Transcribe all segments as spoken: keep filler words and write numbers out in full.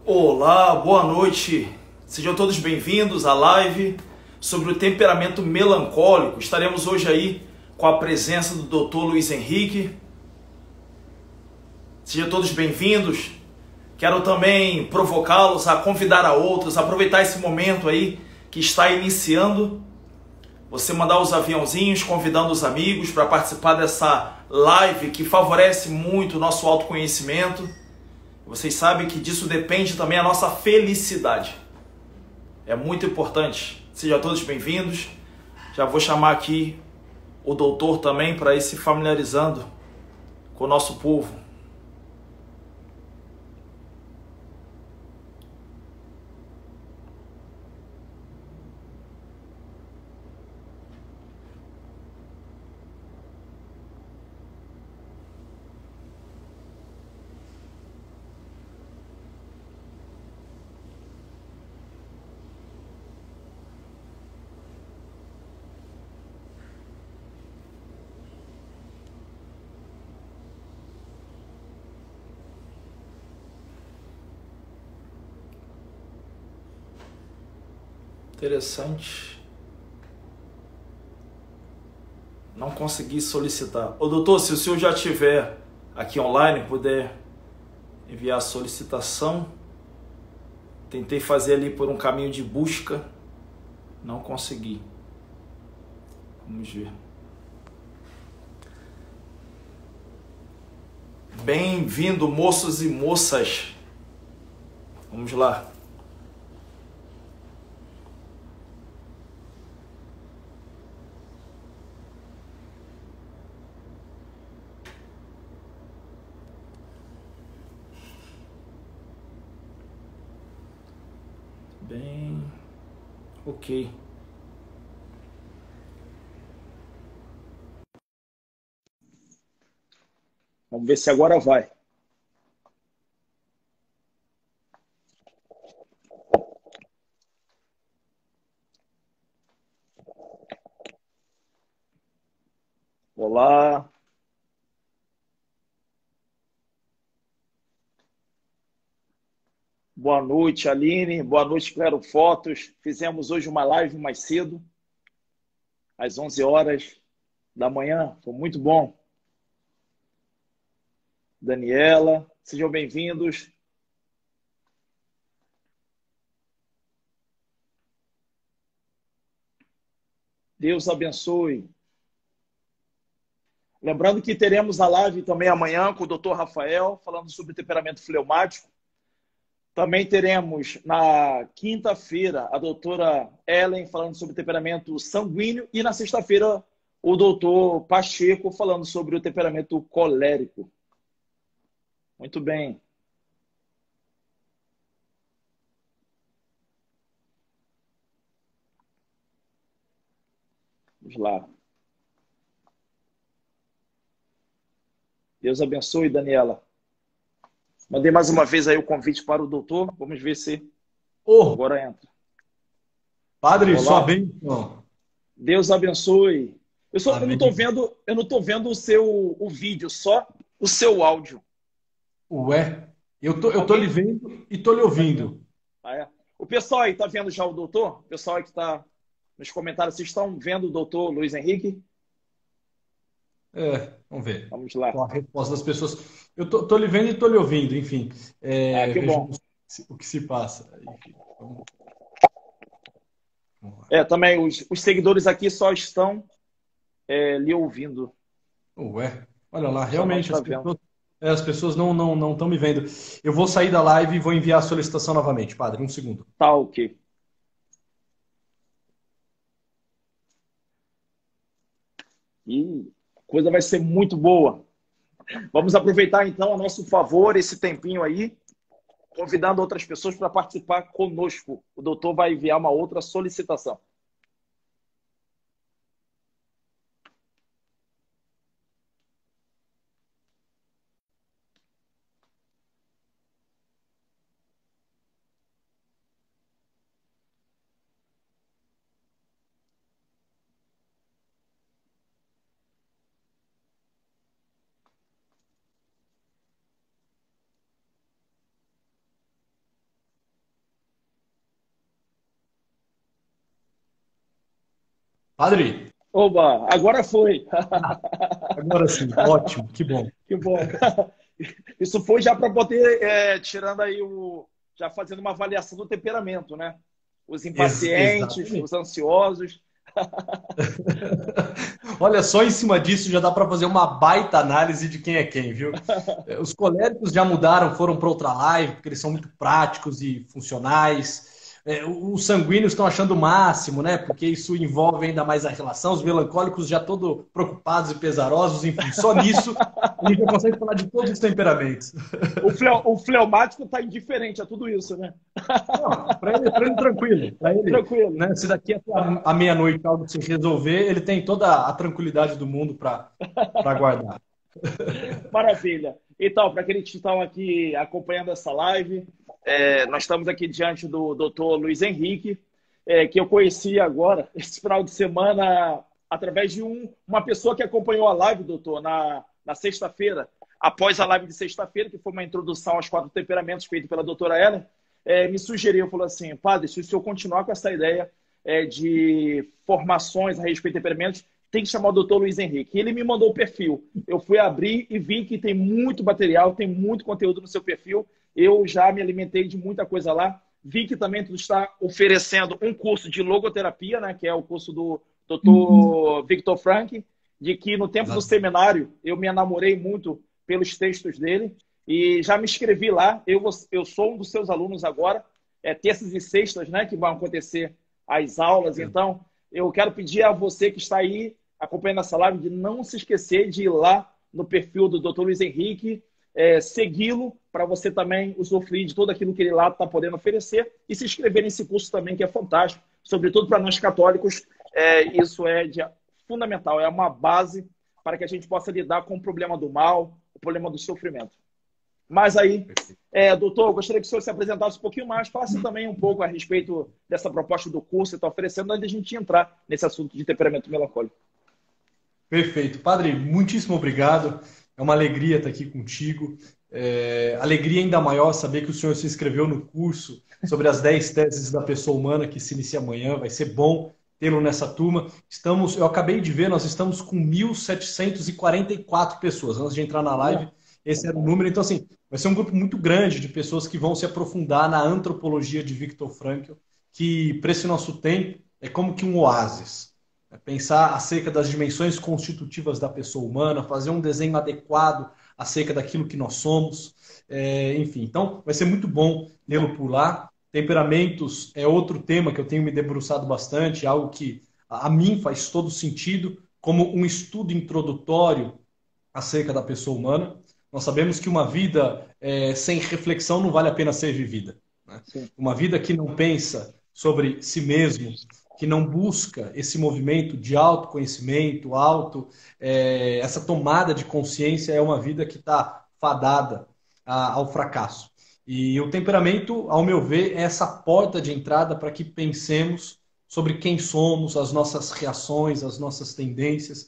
Olá, boa noite. Sejam todos bem-vindos à live sobre o temperamento melancólico. Estaremos hoje aí com a presença do doutor Luiz Henrique. Sejam todos bem-vindos. Quero também provocá-los a convidar a outros, a aproveitar esse momento aí que está iniciando. Você mandar os aviãozinhos convidando os amigos para participar dessa live que favorece muito o nosso autoconhecimento. Vocês sabem que disso depende também a nossa felicidade. É muito importante. Sejam todos bem-vindos. Já vou chamar aqui o doutor também para ir se familiarizando com o nosso povo. Interessante. Não consegui solicitar. Ô doutor, se o senhor já estiver aqui online, puder enviar a solicitação. Tentei fazer ali por um caminho de busca. Não consegui. Vamos ver. Bem-vindo, moços e moças. Vamos lá. Bem, ok. Vamos ver se agora vai. Olá. Boa noite, Aline. Boa noite, Claro Fotos. Fizemos hoje uma live mais cedo, às onze horas da manhã. Foi muito bom. Daniela, sejam bem-vindos. Deus abençoe. Lembrando que teremos a live também amanhã com o doutor Rafael, falando sobre temperamento fleumático. Também teremos na quinta-feira a doutora Ellen falando sobre temperamento sanguíneo e na sexta-feira o doutor Pacheco falando sobre o temperamento colérico. Muito bem. Vamos lá. Deus abençoe, Daniela. Mandei mais uma vez aí o convite para o doutor. Vamos ver se Ô, agora entra. padre, sua Olá. bênção. Deus abençoe. Eu, só, eu não estou Amém. vendo, eu não tô vendo o seu o vídeo, só o seu áudio. Ué, eu tô, eu tô lhe Alguém vendo e tô lhe tá me vendo? ouvindo. Ah, é. O pessoal aí está vendo já o doutor? O pessoal aí que está nos comentários, vocês estão vendo o doutor Luiz Henrique? É, vamos ver. Vamos lá. Qual a resposta das pessoas? Eu tô, tô lhe vendo e tô lhe ouvindo, enfim. Ah, É, que bom. vejamos o que se passa. Enfim, vamos, vamos lá. É, também os, os seguidores aqui só estão é, lhe ouvindo. Ué, olha lá, Só não realmente está as vendo. pessoas, é, as pessoas não não não estão me vendo. Eu vou sair da live e vou enviar a solicitação novamente, padre. Um segundo. Tá ok. E a coisa vai ser muito boa. Vamos aproveitar então a nosso favor esse tempinho aí, convidando outras pessoas para participar conosco. O doutor vai enviar uma outra solicitação. Padre! Oba, agora foi. Agora sim, ótimo, que bom. Que bom. Isso foi já para poder, é, tirando aí o... já fazendo uma avaliação do temperamento, né? Os impacientes, Exatamente. os ansiosos. Olha, só em cima disso já dá para fazer uma baita análise de quem é quem, viu? Os coléricos já mudaram, foram para outra live, porque eles são muito práticos e funcionais. É, os sanguíneos estão achando o máximo, né? Porque isso envolve ainda mais a relação. Os melancólicos já todos preocupados e pesarosos, enfim, só nisso a gente já consegue falar de todos os temperamentos. O, fleu, o fleumático está indiferente a tudo isso, né? Para ele, pra ele tranquilo. Pra ele, tranquilo. Né? Se daqui até a meia-noite algo se resolver, ele tem toda a tranquilidade do mundo para guardar. Maravilha. Então, para aqueles que estão aqui acompanhando essa live, é, nós estamos aqui diante do doutor Luiz Henrique, é, que eu conheci agora, esse final de semana, através de um, uma pessoa que acompanhou a live, doutor, na, na sexta-feira, após a live de sexta-feira, que foi uma introdução aos quatro temperamentos feita pela doutora Ellen, é, me sugeriu, falou assim, padre, se o senhor continuar com essa ideia é, de formações a respeito de temperamentos, tem que chamar o doutor Luiz Henrique. Ele me mandou o perfil. Eu fui abrir e vi que tem muito material, tem muito conteúdo no seu perfil. Eu já me alimentei de muita coisa lá. Vi que também tu está oferecendo um curso de logoterapia, né, que é o curso do doutor Uhum. Viktor Frankl, de que no tempo Exato. do seminário eu me enamorei muito pelos textos dele e já me inscrevi lá. Eu, eu sou um dos seus alunos agora, é terças e sextas, né, que vão acontecer as aulas. Uhum. Então, eu quero pedir a você que está aí acompanhando essa live de não se esquecer de ir lá no perfil do doutor Luiz Henrique, é, segui-lo para você também usufruir de tudo aquilo que ele lá está podendo oferecer e se inscrever nesse curso também, que é fantástico. Sobretudo para nós católicos, é, isso é de, fundamental, é uma base para que a gente possa lidar com o problema do mal, o problema do sofrimento. Mas aí, é, doutor, eu gostaria que o senhor se apresentasse um pouquinho mais, falasse também um pouco a respeito dessa proposta do curso que está oferecendo, antes de a gente entrar nesse assunto de temperamento melancólico. Perfeito. Padre, muitíssimo obrigado. É uma alegria estar aqui contigo. É, alegria ainda maior saber que o senhor se inscreveu no curso sobre as dez teses da pessoa humana que se inicia amanhã. Vai ser bom tê-lo nessa turma. Estamos, eu acabei de ver, nós estamos com mil setecentas e quarenta e quatro pessoas. Antes de entrar na live, esse era o número. Então, assim, vai ser um grupo muito grande de pessoas que vão se aprofundar na antropologia de Viktor Frankl, que, para esse nosso tempo, é como que um oásis. Pensar acerca das dimensões constitutivas da pessoa humana, fazer um desenho adequado acerca daquilo que nós somos, é, enfim. Então, vai ser muito bom lê-lo por lá. Temperamentos é outro tema que eu tenho me debruçado bastante, algo que a mim faz todo sentido, como um estudo introdutório acerca da pessoa humana. Nós sabemos que uma vida é, sem reflexão não vale a pena ser vivida, né? Uma vida que não pensa sobre si mesmo, que não busca esse movimento de autoconhecimento, auto, é, essa tomada de consciência, é uma vida que está fadada a, ao fracasso. E o temperamento, ao meu ver, é essa porta de entrada para que pensemos sobre quem somos, as nossas reações, as nossas tendências,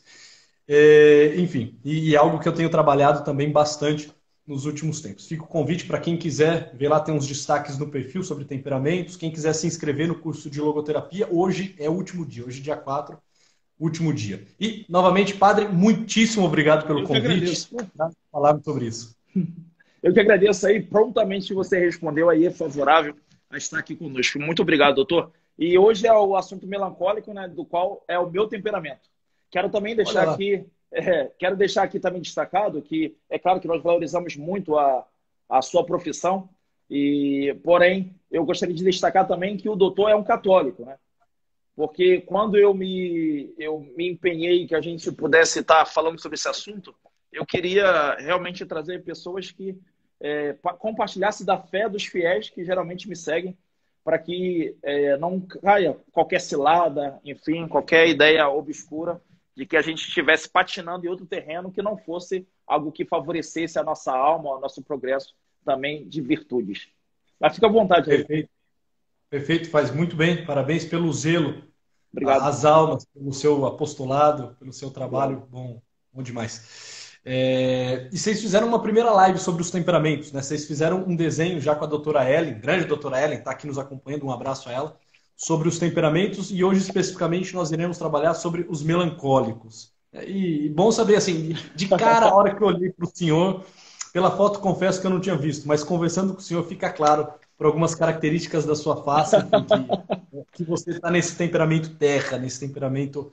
é, enfim, e, e algo que eu tenho trabalhado também bastante nos últimos tempos. Fica o convite para quem quiser ver lá, tem uns destaques no perfil sobre temperamentos. Quem quiser se inscrever no curso de logoterapia, hoje é o último dia, hoje dia quatro, último dia. E, novamente, padre, muitíssimo obrigado pelo convite. Falar sobre isso. Eu que agradeço aí, prontamente você respondeu aí, é favorável a estar aqui conosco. Muito obrigado, doutor. E hoje é o assunto melancólico, né, do qual é o meu temperamento. Quero também deixar aqui... É, quero deixar aqui também destacado que é claro que nós valorizamos muito a, a sua profissão, e, porém, eu gostaria de destacar também que o doutor é um católico, né? Porque quando eu me, eu me empenhei que a gente pudesse estar falando sobre esse assunto, eu queria realmente trazer pessoas que é, compartilhassem da fé dos fiéis que geralmente me seguem, para que é, não caia qualquer cilada, enfim, qualquer ideia obscura, de que a gente estivesse patinando em outro terreno que não fosse algo que favorecesse a nossa alma, o nosso progresso também de virtudes. Mas fica à vontade. Perfeito. Perfeito, faz muito bem. Parabéns pelo zelo. Obrigado. As almas, pelo seu apostolado, pelo seu trabalho. Bom, bom demais. É... E vocês fizeram uma primeira live sobre os temperamentos, né? Vocês fizeram um desenho já com a doutora Ellen, grande doutora Ellen, está aqui nos acompanhando, um abraço a ela, sobre os temperamentos e hoje especificamente nós iremos trabalhar sobre os melancólicos. E bom saber, assim, de cara a hora que eu olhei para o senhor, pela foto confesso que eu não tinha visto, mas conversando com o senhor fica claro por algumas características da sua face enfim, que, que você está nesse temperamento terra, nesse temperamento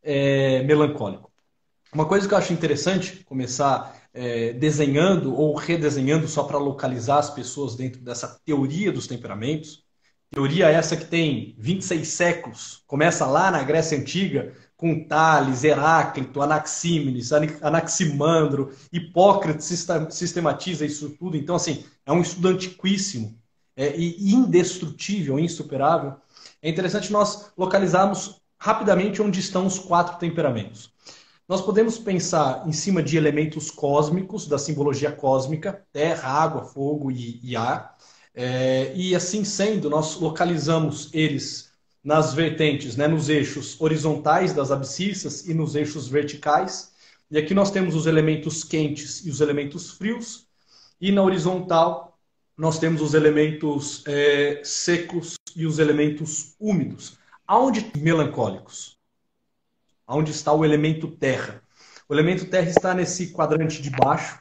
é, melancólico. Uma coisa que eu acho interessante começar é, desenhando ou redesenhando só para localizar as pessoas dentro dessa teoria dos temperamentos. Teoria essa que tem vinte e seis séculos, começa lá na Grécia Antiga, com Tales, Heráclito, Anaxímenes, Anaximandro, Hipócrates sistematiza isso tudo. Então, assim, é um estudo antiquíssimo é, e indestrutível, insuperável. É interessante nós localizarmos rapidamente onde estão os quatro temperamentos. Nós podemos pensar em cima de elementos cósmicos, da simbologia cósmica, terra, água, fogo e, e ar. É, e assim sendo, nós localizamos eles nas vertentes, né, nos eixos horizontais das abscissas e nos eixos verticais. E aqui nós temos os elementos quentes e os elementos frios. E na horizontal nós temos os elementos é, secos e os elementos úmidos. Aonde melancólicos? Onde está o elemento terra? O elemento terra está nesse quadrante de baixo,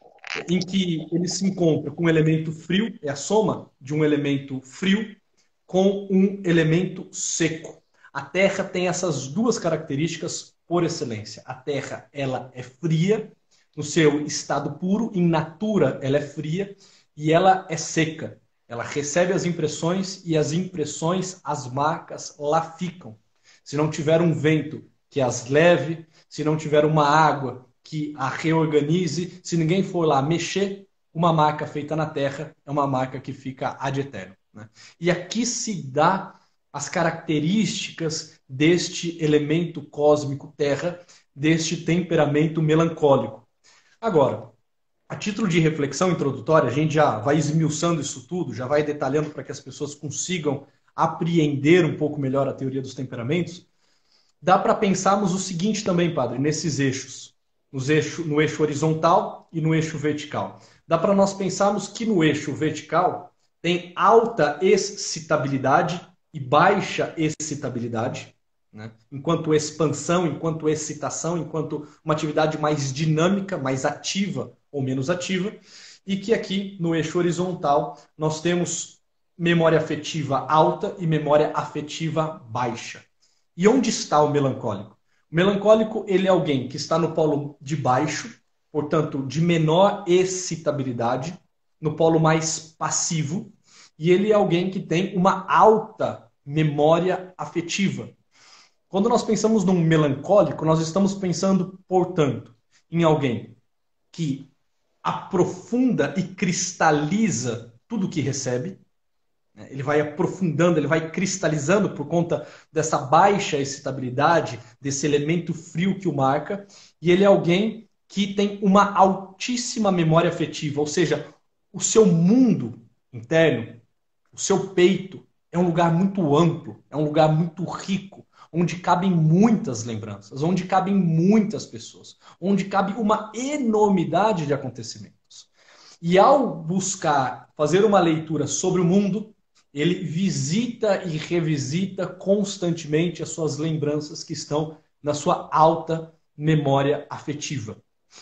em que ele se encontra com um elemento frio, é a soma de um elemento frio com um elemento seco. A terra tem essas duas características por excelência. A terra, ela é fria, no seu estado puro, in natura ela é fria, e ela é seca. Ela recebe as impressões e as impressões, as marcas, lá ficam. Se não tiver um vento que as leve, se não tiver uma água que a reorganize, se ninguém for lá mexer, uma marca feita na terra é uma marca que fica ad eterno, né? E aqui se dá as características deste elemento cósmico terra, deste temperamento melancólico. Agora, a título de reflexão introdutória, a gente já vai esmiuçando isso tudo, já vai detalhando para que as pessoas consigam apreender um pouco melhor a teoria dos temperamentos. Dá para pensarmos o seguinte também, padre, nesses eixos, nos eixo, no eixo horizontal e no eixo vertical. Dá para nós pensarmos que no eixo vertical tem alta excitabilidade e baixa excitabilidade, né? Enquanto expansão, enquanto excitação, enquanto uma atividade mais dinâmica, mais ativa ou menos ativa, e que aqui no eixo horizontal nós temos memória afetiva alta e memória afetiva baixa. E onde está o melancólico? O melancólico, ele é alguém que está no polo de baixo, portanto, de menor excitabilidade, no polo mais passivo, e ele é alguém que tem uma alta memória afetiva. Quando nós pensamos num melancólico, nós estamos pensando, portanto, em alguém que aprofunda e cristaliza tudo que recebe. Ele vai aprofundando, ele vai cristalizando por conta dessa baixa excitabilidade, desse elemento frio que o marca. E ele é alguém que tem uma altíssima memória afetiva, ou seja, o seu mundo interno, o seu peito, é um lugar muito amplo, é um lugar muito rico, onde cabem muitas lembranças, onde cabem muitas pessoas, onde cabe uma enormidade de acontecimentos. E ao buscar fazer uma leitura sobre o mundo, ele visita e revisita constantemente as suas lembranças que estão na sua alta memória afetiva.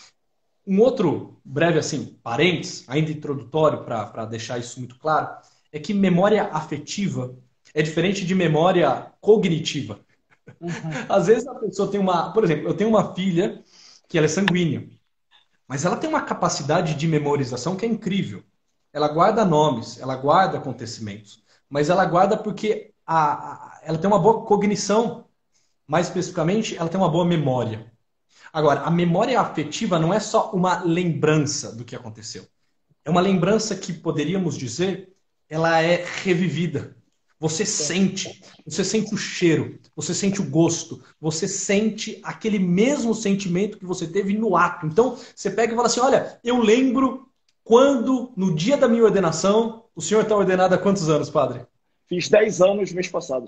Um outro breve assim, parênteses, ainda introdutório para deixar isso muito claro, é que memória afetiva é diferente de memória cognitiva. Uhum. Às vezes a pessoa tem uma... Por exemplo, eu tenho uma filha que ela é sanguínea, mas ela tem uma capacidade de memorização que é incrível. Ela guarda nomes, ela guarda acontecimentos, mas ela guarda porque a, a, ela tem uma boa cognição. Mais especificamente, ela tem uma boa memória. Agora, a memória afetiva não é só uma lembrança do que aconteceu. É uma lembrança que, poderíamos dizer, ela é revivida. Você sente, você sente o cheiro, você sente o gosto, você sente aquele mesmo sentimento que você teve no ato. Então, você pega e fala assim, olha, eu lembro quando, no dia da minha ordenação, o senhor está ordenado há quantos anos, padre? Fiz dez anos no mês passado.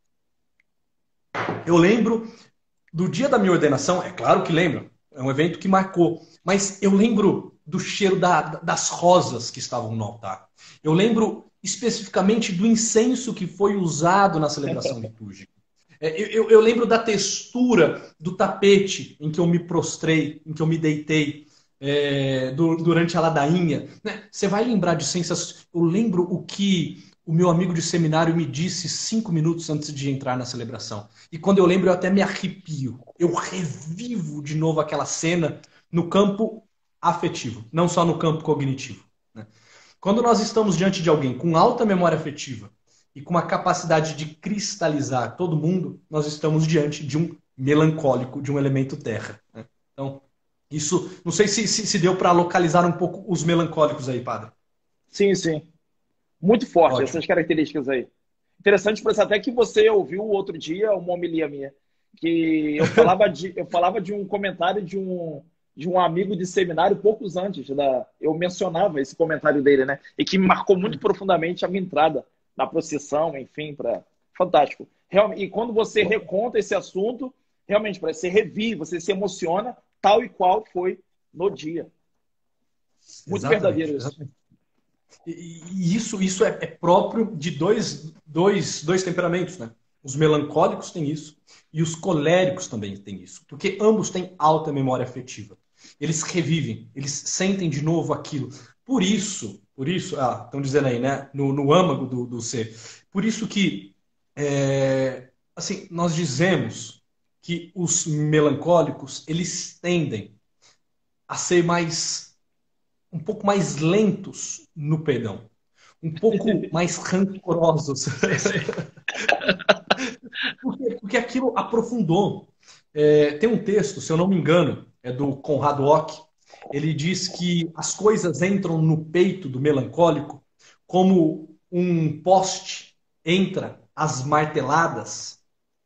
Eu lembro do dia da minha ordenação, é claro que lembro, é um evento que marcou, mas eu lembro do cheiro da, das rosas que estavam no altar. Eu lembro especificamente do incenso que foi usado na celebração litúrgica. É, eu, eu lembro da textura do tapete em que eu me prostrei, em que eu me deitei é, do, durante a ladainha. Né? Você vai lembrar de sensações. Eu lembro o que o meu amigo de seminário me disse cinco minutos antes de entrar na celebração. E quando eu lembro, eu até me arrepio. Eu revivo de novo aquela cena no campo afetivo, não só no campo cognitivo. Né? Quando nós estamos diante de alguém com alta memória afetiva e com uma capacidade de cristalizar todo mundo, nós estamos diante de um melancólico, de um elemento terra. Né? Então, isso, não sei se, se, se deu para localizar um pouco os melancólicos aí, padre. Sim, sim. Muito forte, Ótimo. essas características aí. Interessante, por até que você ouviu outro dia uma homilia minha, que eu falava de, eu falava de um comentário de um, de um amigo de seminário poucos antes. Da, eu mencionava esse comentário dele, né? E que me marcou muito profundamente a minha entrada na procissão, enfim, para fantástico. Realmente, e quando você reconta esse assunto, realmente, para você revive, você se emociona, tal e qual foi no dia. Muito Exatamente, verdadeiro isso. Exatamente. E, e isso, isso é, é próprio de dois, dois, dois temperamentos, né? Os melancólicos têm isso e os coléricos também têm isso, porque ambos têm alta memória afetiva. Eles revivem, eles sentem de novo aquilo. Por isso, por isso, ah, estão dizendo aí, né? No, no âmago do, do ser. Por isso que, é, assim, nós dizemos que os melancólicos, eles tendem a ser mais, um pouco mais lentos no perdão, um pouco mais rancorosos. porque, porque aquilo aprofundou. É, tem um texto, se eu não me engano, é do Conrado Ock. Ele diz que as coisas entram no peito do melancólico como um poste entra às marteladas.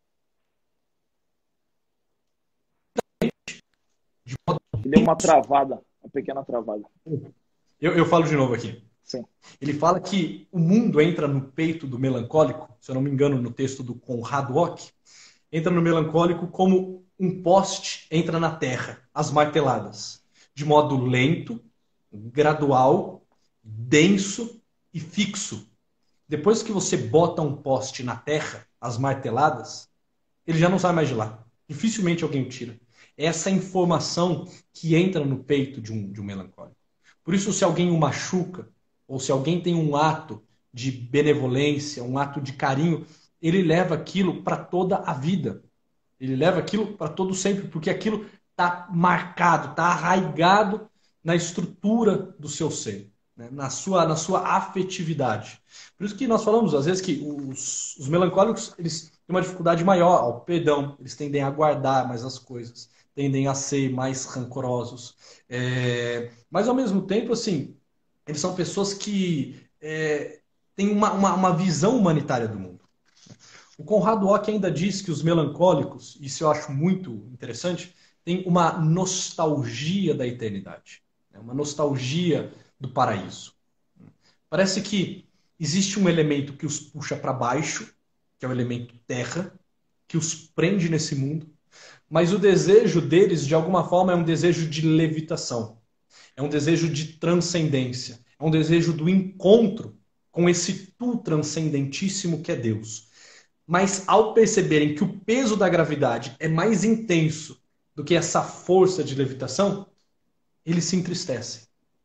De modo... Deu uma travada, uma pequena travada. Eu, eu falo de novo aqui. Sim. Ele fala que o mundo entra no peito do melancólico, se eu não me engano, no texto do Conrado Ock, entra no melancólico como um poste entra na terra, às marteladas. De modo lento, gradual, denso e fixo. Depois que você bota um poste na terra, as marteladas, ele já não sai mais de lá. Dificilmente alguém tira. É essa informação que entra no peito de um, de um melancólico. Por isso, se alguém o machuca, ou se alguém tem um ato de benevolência, um ato de carinho, ele leva aquilo para toda a vida. Ele leva aquilo para todo sempre, porque aquilo está marcado, está arraigado na estrutura do seu ser, né? na, sua, na sua afetividade. Por isso que nós falamos, às vezes, que os, os melancólicos eles têm uma dificuldade maior ao perdão, eles tendem a guardar mais as coisas, tendem a ser mais rancorosos. É, mas, ao mesmo tempo, assim, eles são pessoas que é, têm uma, uma, uma visão humanitária do mundo. O Conrado Ock ainda diz que os melancólicos, isso eu acho muito interessante, tem uma nostalgia da eternidade, uma nostalgia do paraíso. Parece que existe um elemento que os puxa para baixo, que é o elemento terra, que os prende nesse mundo, mas o desejo deles, de alguma forma, é um desejo de levitação, é um desejo de transcendência, é um desejo do encontro com esse tu transcendentíssimo que é Deus. Mas ao perceberem que o peso da gravidade é mais intenso do que essa força de levitação, eles se entristecem.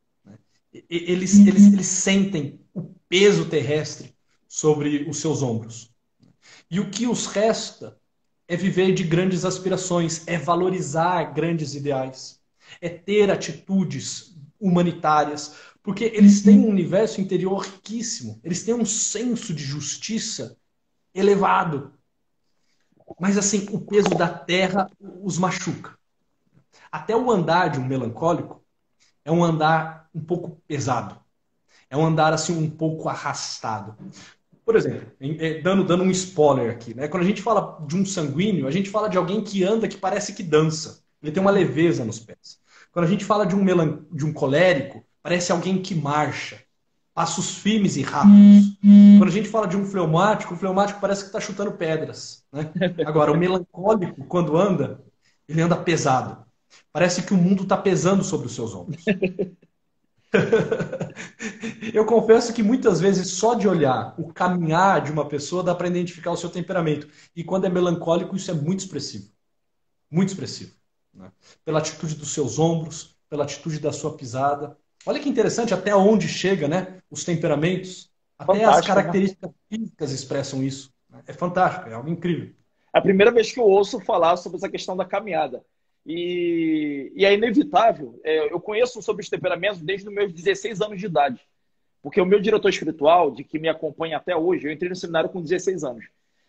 Eles, uhum. eles, eles sentem o peso terrestre sobre os seus ombros. E o que os resta é viver de grandes aspirações, é valorizar grandes ideais, é ter atitudes humanitárias, porque eles têm um universo interior riquíssimo, eles têm um senso de justiça elevado. Mas assim, o peso da terra os machuca. Até o andar de um melancólico é um andar um pouco pesado. É um andar assim um pouco arrastado. Por exemplo, dando, dando um spoiler aqui, né? Quando a gente fala de um sanguíneo, a gente fala de alguém que anda que parece que dança. Ele tem uma leveza nos pés. Quando a gente fala de um, melan... de um colérico, parece alguém que marcha. Passos firmes e rápidos. Quando a gente fala de um fleumático, o fleumático parece que está chutando pedras. Né? Agora, o melancólico, quando anda, ele anda pesado. Parece que o mundo está pesando sobre os seus ombros. Eu confesso que muitas vezes só de olhar o caminhar de uma pessoa dá para identificar o seu temperamento. E quando é melancólico, isso é muito expressivo. Muito expressivo. Né? Pela atitude dos seus ombros, pela atitude da sua pisada. Olha que interessante até onde chega, né? Os temperamentos. Até as Fantástico, né? características físicas expressam isso. É fantástico, é algo incrível. É a primeira vez que eu ouço falar sobre essa questão da caminhada. E, e é inevitável. É, eu conheço sobre os temperamentos desde os meus dezesseis anos de idade. Porque o meu diretor espiritual, de que me acompanha até hoje, eu entrei no seminário com dezesseis anos.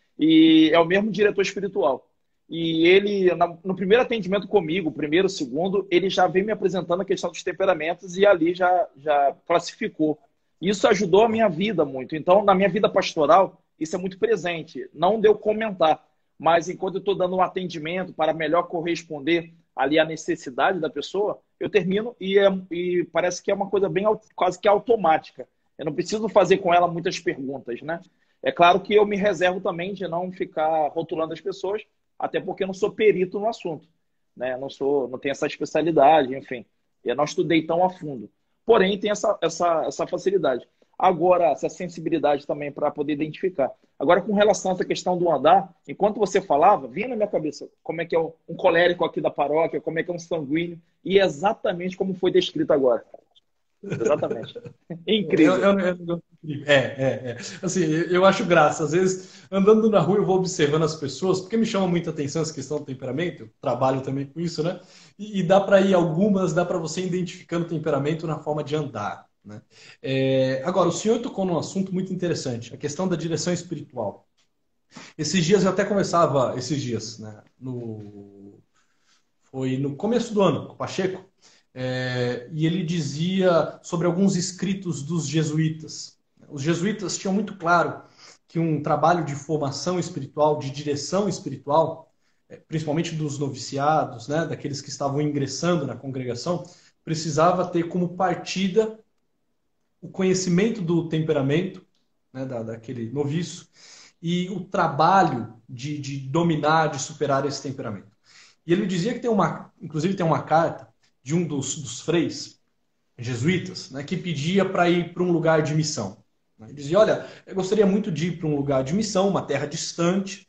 E é o mesmo diretor espiritual. E ele, no primeiro atendimento comigo, primeiro, segundo, ele já vem me apresentando a questão dos temperamentos e ali já, já classificou. Isso ajudou a minha vida muito. Então, na minha vida pastoral, isso é muito presente. Não deu comentar, mas enquanto eu estou dando um atendimento para melhor corresponder ali à necessidade da pessoa, eu termino e, é, e parece que é uma coisa bem quase que automática. Eu não preciso fazer com ela muitas perguntas, né? É claro que eu me reservo também de não ficar rotulando as pessoas, até porque eu não sou perito no assunto, né? Não sou, não tenho essa especialidade, enfim. Eu não estudei tão a fundo. Porém, tem essa, essa, essa facilidade. Agora, essa sensibilidade também para poder identificar. Agora, com relação a essa questão do andar, enquanto você falava, vinha na minha cabeça como é que é um colérico aqui da paróquia, como é que é um sanguíneo, e é exatamente como foi descrito agora. Exatamente. Incrível. Eu, eu, eu, é, é, é. Assim, eu acho graça. Às vezes, andando na rua, eu vou observando as pessoas, porque me chama muita atenção essa questão do temperamento. Eu trabalho também com isso, né? E, e dá para ir algumas, dá para você ir identificando o temperamento na forma de andar. Né? É, agora, o senhor tocou num assunto muito interessante, a questão da direção espiritual. Esses dias eu até conversava, esses dias, né? No, foi no começo do ano, com o Pacheco. É, e ele dizia sobre alguns escritos dos jesuítas. Os jesuítas tinham muito claro que um trabalho de formação espiritual, de direção espiritual, principalmente dos noviciados, né, daqueles que estavam ingressando na congregação, precisava ter como partida o conhecimento do temperamento, né, da, daquele noviço, e o trabalho de, de dominar, de superar esse temperamento. E ele dizia que tem uma, inclusive tem uma carta de um dos, dos freis jesuítas, né, que pedia para ir para um lugar de missão. Ele dizia, olha, eu gostaria muito de ir para um lugar de missão, uma terra distante,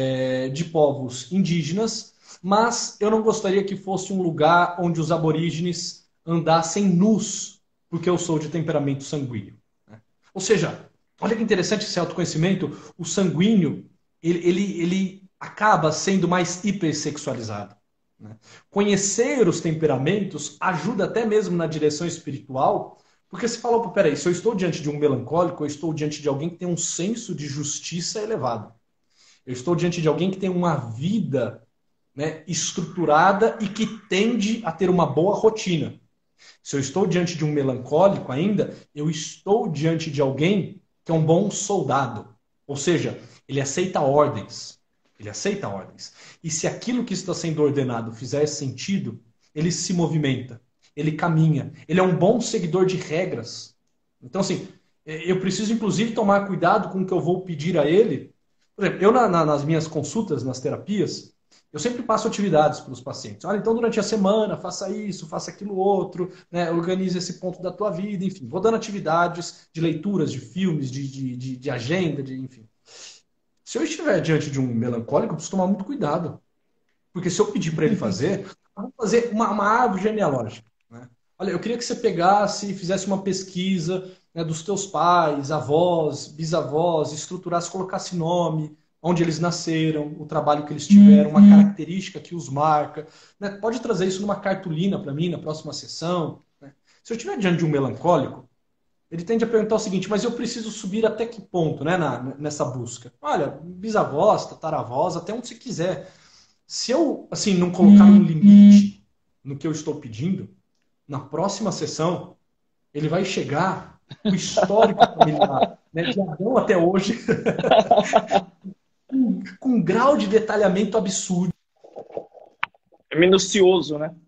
é, de povos indígenas, mas eu não gostaria que fosse um lugar onde os aborígenes andassem nus, porque eu sou de temperamento sanguíneo. Né? Ou seja, olha que interessante esse autoconhecimento, o sanguíneo, ele, ele, ele acaba sendo mais hipersexualizado. Né? Conhecer os temperamentos ajuda até mesmo na direção espiritual, porque se fala, peraí, se eu estou diante de um melancólico, eu estou diante de alguém que tem um senso de justiça elevado. Eu estou diante de alguém que tem uma vida, né, estruturada e que tende a ter uma boa rotina. Se eu estou diante de um melancólico ainda, eu estou diante de alguém que é um bom soldado. Ou seja, ele aceita ordens. Ele aceita ordens. E se aquilo que está sendo ordenado fizer sentido, ele se movimenta, ele caminha, ele é um bom seguidor de regras. Então, assim, eu preciso, inclusive, tomar cuidado com o que eu vou pedir a ele. Por exemplo, eu na, na, nas minhas consultas, nas terapias, eu sempre passo atividades para os pacientes. Olha, então durante a semana, faça isso, faça aquilo outro, né, organize esse ponto da tua vida, enfim. Vou dando atividades de leituras, de filmes, de, de, de, de agenda, de, enfim. Se eu estiver diante de um melancólico, eu preciso tomar muito cuidado. Porque se eu pedir para ele fazer, eu vou fazer uma, uma árvore genealógica. Né? Olha, eu queria que você pegasse e fizesse uma pesquisa, né, dos teus pais, avós, bisavós, estruturasse, colocasse nome, onde eles nasceram, o trabalho que eles tiveram, uma característica que os marca. Né? Pode trazer isso numa cartolina para mim na próxima sessão. Né? Se eu estiver diante de um melancólico, ele tende a perguntar o seguinte, mas eu preciso subir até que ponto, né, na, nessa busca? Olha, bisavós, tataravós, até onde você quiser. Se eu, assim, não colocar um limite no que eu estou pedindo, na próxima sessão, ele vai chegar o histórico familiar, né, de Adão até hoje, com, com um grau de detalhamento absurdo. É minucioso, né?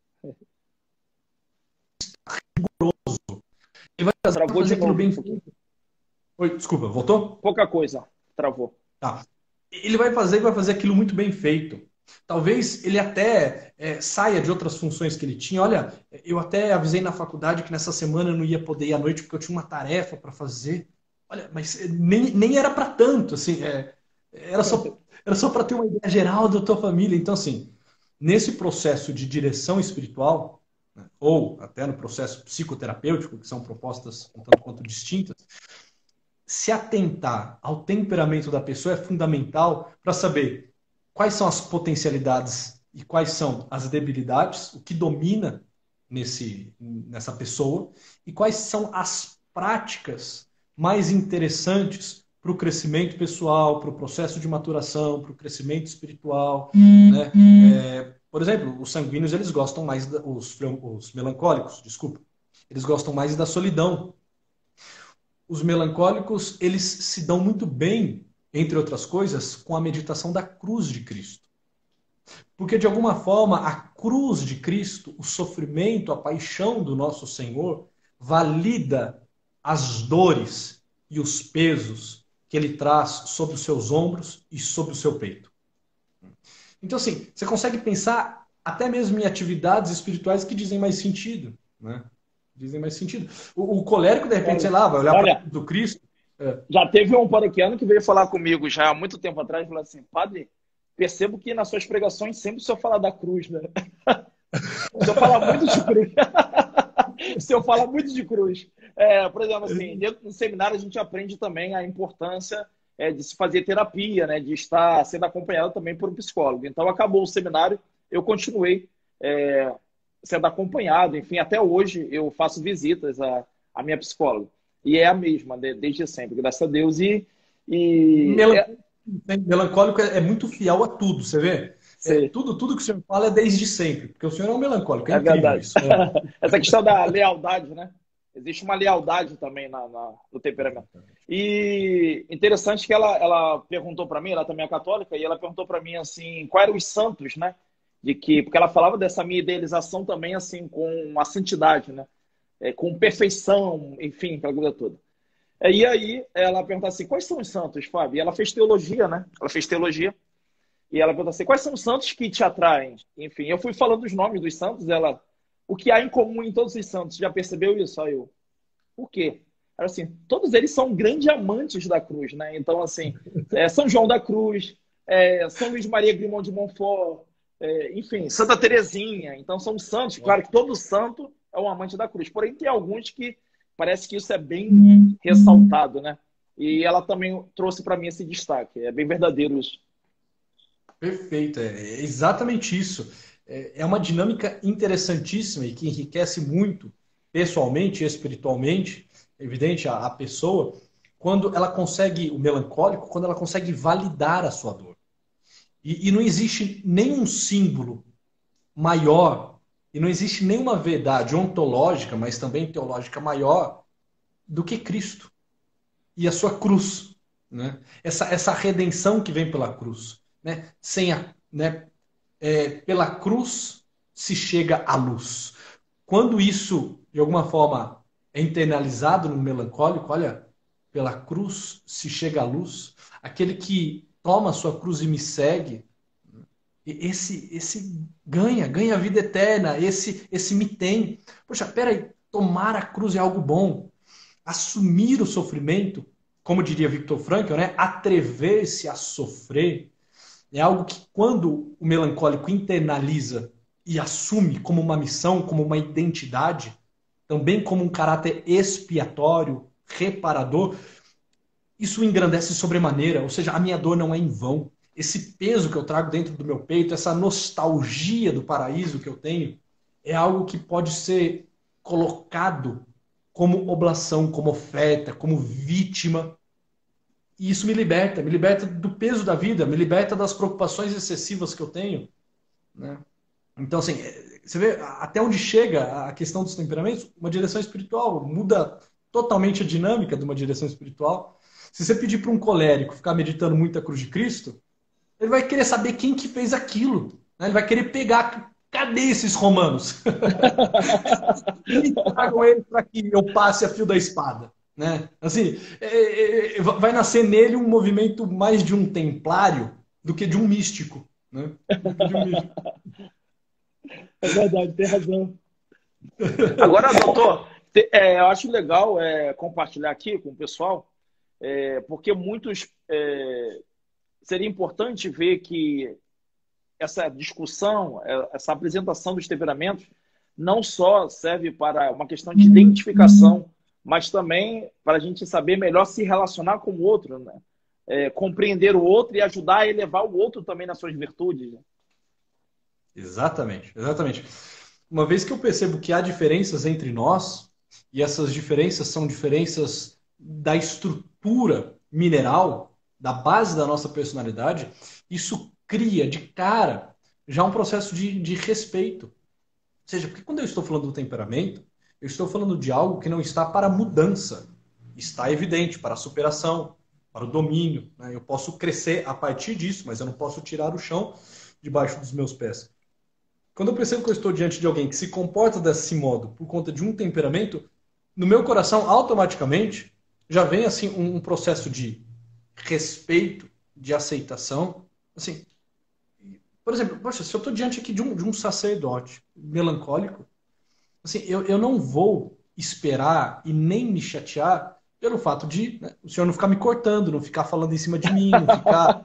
Ele vai fazer, Travou fazer de aquilo novo. bem feito. Oi, desculpa, voltou? Pouca coisa. Travou. Tá. Ele vai fazer, vai fazer aquilo muito bem feito. Talvez ele até é, saia de outras funções que ele tinha. Olha, eu até avisei na faculdade que nessa semana eu não ia poder ir à noite porque eu tinha uma tarefa para fazer. Olha, mas nem, nem era para tanto, assim, é, era só, era só para ter uma ideia geral da tua família. Então, assim, nesse processo de direção espiritual, né, ou até no processo psicoterapêutico, que são propostas um tanto quanto distintas, se atentar ao temperamento da pessoa é fundamental para saber quais são as potencialidades e quais são as debilidades, o que domina nesse, nessa pessoa, e quais são as práticas mais interessantes para o crescimento pessoal, para o processo de maturação, para o crescimento espiritual. Hum, né? Hum. É, por exemplo, os sanguíneos, eles gostam mais, da, os, os melancólicos, desculpa, eles gostam mais da solidão. Os melancólicos, eles se dão muito bem, entre outras coisas, com a meditação da cruz de Cristo. Porque, de alguma forma, a cruz de Cristo, o sofrimento, a paixão do nosso Senhor, valida as dores e os pesos que ele traz sobre os seus ombros e sobre o seu peito. Então, assim, você consegue pensar até mesmo em atividades espirituais que dizem mais sentido, né? Dizem mais sentido. O, o colérico, de repente, sei lá, vai olhar para do Cristo. É. Já teve um paroquiano que veio falar comigo já há muito tempo atrás, falou assim: padre, percebo que nas suas pregações sempre o senhor fala da cruz, né? O senhor fala muito de cruz. O senhor fala muito de cruz. É, por exemplo, assim, dentro do seminário a gente aprende também a importância é, de se fazer terapia, né? De estar sendo acompanhado também por um psicólogo. Então, acabou o seminário, eu continuei é, sendo acompanhado. Enfim, até hoje eu faço visitas à, à minha psicóloga. E é a mesma, desde sempre, graças a Deus. E, e... Melancólico é muito fiel a tudo, você vê? É, tudo, tudo que o senhor fala é desde sempre, porque o senhor é um melancólico. É, é verdade. Isso, né? Essa questão da lealdade, né? Existe uma lealdade também na, na, no temperamento. E interessante que ela, ela perguntou para mim, ela também é católica, e ela perguntou para mim assim, quais eram os santos, né? De que, porque ela falava dessa minha idealização também assim com a santidade, né? É, com perfeição, enfim, aquela coisa toda. E aí ela perguntou assim, quais são os santos, Fábio? E ela fez teologia, né? Ela fez teologia. E ela perguntou assim, quais são os santos que te atraem? Enfim, eu fui falando os nomes dos santos, ela, o que há em comum em todos os santos? Já percebeu isso? Só eu. O quê? Era assim, todos eles são grandes amantes da cruz, né? Então, assim, é, São João da Cruz, é, São Luís Maria Grimond de Montfort, é, enfim, Santa Teresinha. Então, são santos. Claro que todo santo é um amante da cruz. Porém, tem alguns que parece que isso é bem ressaltado, né? E ela também trouxe para mim esse destaque. É bem verdadeiro isso. Perfeito, é exatamente isso. É uma dinâmica interessantíssima e que enriquece muito pessoalmente e espiritualmente, evidente, a, a pessoa, quando ela consegue, o melancólico, quando ela consegue validar a sua dor. E, e não existe nenhum símbolo maior, e não existe nenhuma verdade ontológica, mas também teológica maior do que Cristo e a sua cruz, né? Essa, essa redenção que vem pela cruz. Né? Sem a, né? é, pela cruz se chega à luz. Quando isso, de alguma forma, é internalizado no melancólico, olha, pela cruz se chega à luz, aquele que toma a sua cruz e me segue, esse, esse ganha, ganha a vida eterna, esse, esse me tem. Poxa, peraí, tomar a cruz é algo bom. Assumir o sofrimento, como diria Viktor Frankl, né? Atrever-se a sofrer, é algo que, quando o melancólico internaliza e assume como uma missão, como uma identidade, também como um caráter expiatório, reparador, isso engrandece sobremaneira. Ou seja, a minha dor não é em vão. Esse peso que eu trago dentro do meu peito, essa nostalgia do paraíso que eu tenho, é algo que pode ser colocado como oblação, como oferta, como vítima. E isso me liberta, me liberta do peso da vida, me liberta das preocupações excessivas que eu tenho, né? Então, assim, você vê até onde chega a questão dos temperamentos. Uma direção espiritual muda totalmente a dinâmica de uma direção espiritual. Se você pedir para um colérico ficar meditando muito a cruz de Cristo, ele vai querer saber quem que fez aquilo, né? Ele vai querer pegar, cadê esses romanos? E tragam ele para que eu passe a fio da espada. Né? Assim, é, é, vai nascer nele um movimento mais de um templário do que de um místico. né? Não pedir um mijo. É verdade, tem razão. Agora, doutor, te- é, eu acho legal é, compartilhar aqui com o pessoal, é, porque muitos. É, seria importante ver que essa discussão, é, essa apresentação dos temperamentos, não só serve para uma questão de identificação, mas também para a gente saber melhor se relacionar com o outro, né? É, compreender o outro e ajudar a elevar o outro também nas suas virtudes, né? Exatamente, exatamente. Uma vez que eu percebo que há diferenças entre nós, e essas diferenças são diferenças da estrutura mineral, da base da nossa personalidade, isso cria de cara já um processo de, de respeito. Ou seja, porque quando eu estou falando do temperamento, eu estou falando de algo que não está para mudança, está evidente para a superação, para o domínio, né? Eu posso crescer a partir disso, mas eu não posso tirar o chão debaixo dos meus pés. Quando eu percebo que eu estou diante de alguém que se comporta desse modo por conta de um temperamento, no meu coração, automaticamente, já vem assim um, um processo de respeito, de aceitação. Assim, por exemplo, poxa, se eu estou diante aqui de um, de um sacerdote melancólico, assim, eu, eu não vou esperar e nem me chatear pelo fato de, né, o senhor não ficar me cortando, não ficar falando em cima de mim, não ficar...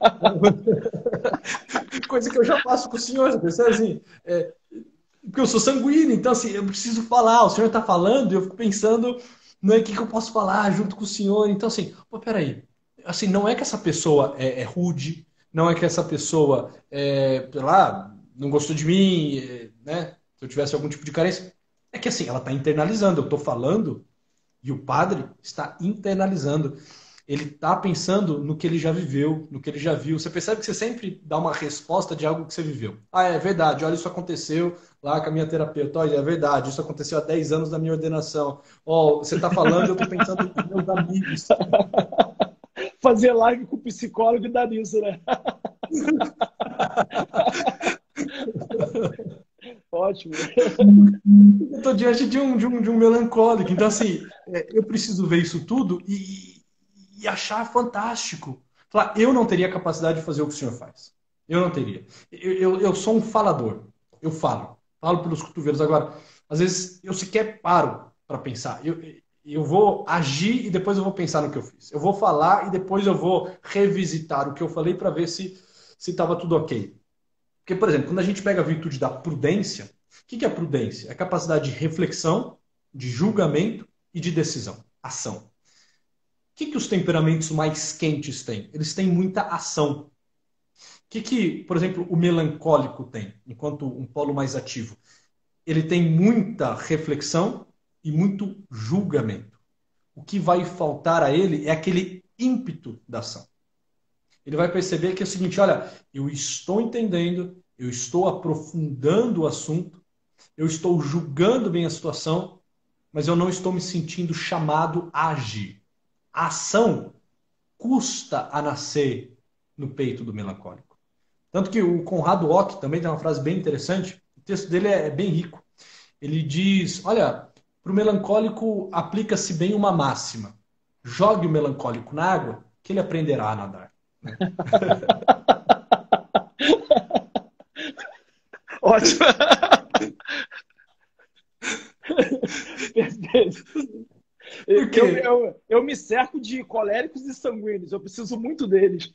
Coisa que eu já faço com o senhor, você percebe assim? É, porque eu sou sanguíneo, então assim, eu preciso falar, o senhor está falando e eu fico pensando, né, o que, que eu posso falar junto com o senhor. Então assim, pô, peraí, assim, não é que essa pessoa é, é rude, não é que essa pessoa, é, sei lá, não gostou de mim, é, né, se eu tivesse algum tipo de carência, é que assim, ela está internalizando, eu estou falando e o padre está internalizando. Ele está pensando no que ele já viveu, no que ele já viu. Você percebe que você sempre dá uma resposta de algo que você viveu. Ah, é verdade, olha, isso aconteceu lá com a minha terapeuta. Olha, é verdade, isso aconteceu há dez anos da minha ordenação. Ó, você está falando, eu estou pensando nos meus amigos. Fazer live com o psicólogo e dá nisso, né? Ótimo. Eu estou diante de um, de, um, de um melancólico. Então, assim, eu preciso ver isso tudo e... e achar fantástico. Falar, eu não teria capacidade de fazer o que o senhor faz. Eu não teria. Eu, eu, eu sou um falador. Eu falo. Falo pelos cotovelos. Agora, às vezes, eu sequer paro para pensar. Eu, eu vou agir e depois eu vou pensar no que eu fiz. Eu vou falar e depois eu vou revisitar o que eu falei para ver se se estava tudo ok. Porque, por exemplo, quando a gente pega a virtude da prudência, o que é a prudência? É a capacidade de reflexão, de julgamento e de decisão. Ação. O que, que os temperamentos mais quentes têm? Eles têm muita ação. O que, que, por exemplo, o melancólico tem, enquanto um polo mais ativo? Ele tem muita reflexão e muito julgamento. O que vai faltar a ele é aquele ímpeto da ação. Ele vai perceber que é o seguinte, olha, eu estou entendendo, eu estou aprofundando o assunto, eu estou julgando bem a situação, mas eu não estou me sentindo chamado a agir. A ação custa a nascer no peito do melancólico. Tanto que o Conrado Ock também tem uma frase bem interessante, o texto dele é bem rico. Ele diz, olha, para o melancólico aplica-se bem uma máxima. Jogue o melancólico na água, que ele aprenderá a nadar. Ótimo. Perfeito. Eu, eu, eu me cerco de coléricos e sanguíneos. Eu preciso muito deles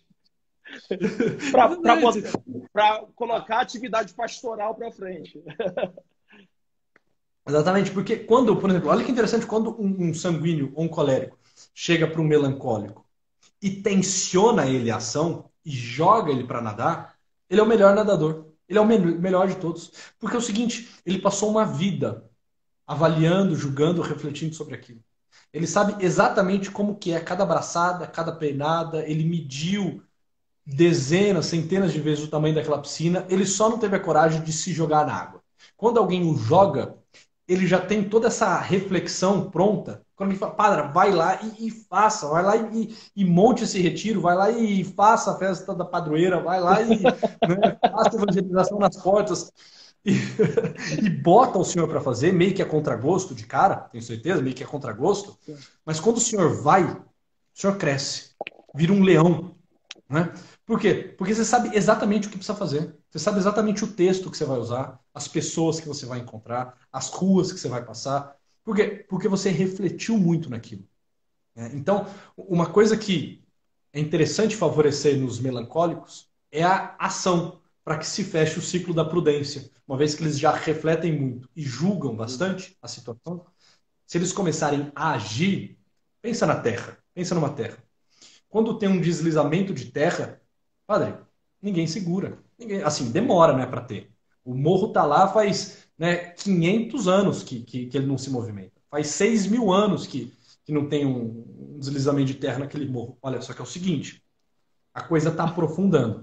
para colocar a atividade pastoral para frente. Exatamente, porque quando, por exemplo, olha que interessante, quando um, um sanguíneo ou um colérico chega para um melancólico e tensiona ele a ação e joga ele para nadar, ele é o melhor nadador. Ele é o me melhor de todos. Porque é o seguinte, ele passou uma vida avaliando, julgando, refletindo sobre aquilo. Ele sabe exatamente como que é cada braçada, cada pernada, ele mediu dezenas, centenas de vezes o tamanho daquela piscina, ele só não teve a coragem de se jogar na água. Quando alguém o joga, ele já tem toda essa reflexão pronta. Quando ele fala, padre, vai lá e, e faça, vai lá e, e monte esse retiro, vai lá e faça a festa da padroeira, vai lá e né, faça a evangelização nas portas. E, e bota o senhor para fazer, meio que a contragosto de cara, tenho certeza, meio que a contragosto. Mas quando o senhor vai, o senhor cresce, vira um leão. Né? Por quê? Porque você sabe exatamente o que precisa fazer. Você sabe exatamente o texto que você vai usar, as pessoas que você vai encontrar, as ruas que você vai passar. Por quê? Porque você refletiu muito naquilo. Então, uma coisa que é interessante favorecer nos melancólicos é a ação, para que se feche o ciclo da prudência. Uma vez que eles já refletem muito e julgam bastante a situação, se eles começarem a agir, pensa na terra, pensa numa terra. Quando tem um deslizamento de terra, padre, ninguém segura. Ninguém, assim, demora, né, para ter. O morro tá lá faz, né, quinhentos anos que, que, que ele não se movimenta. Faz seis mil anos que, que não tem um, um deslizamento de terra naquele morro. Olha, só que é o seguinte, a coisa tá aprofundando.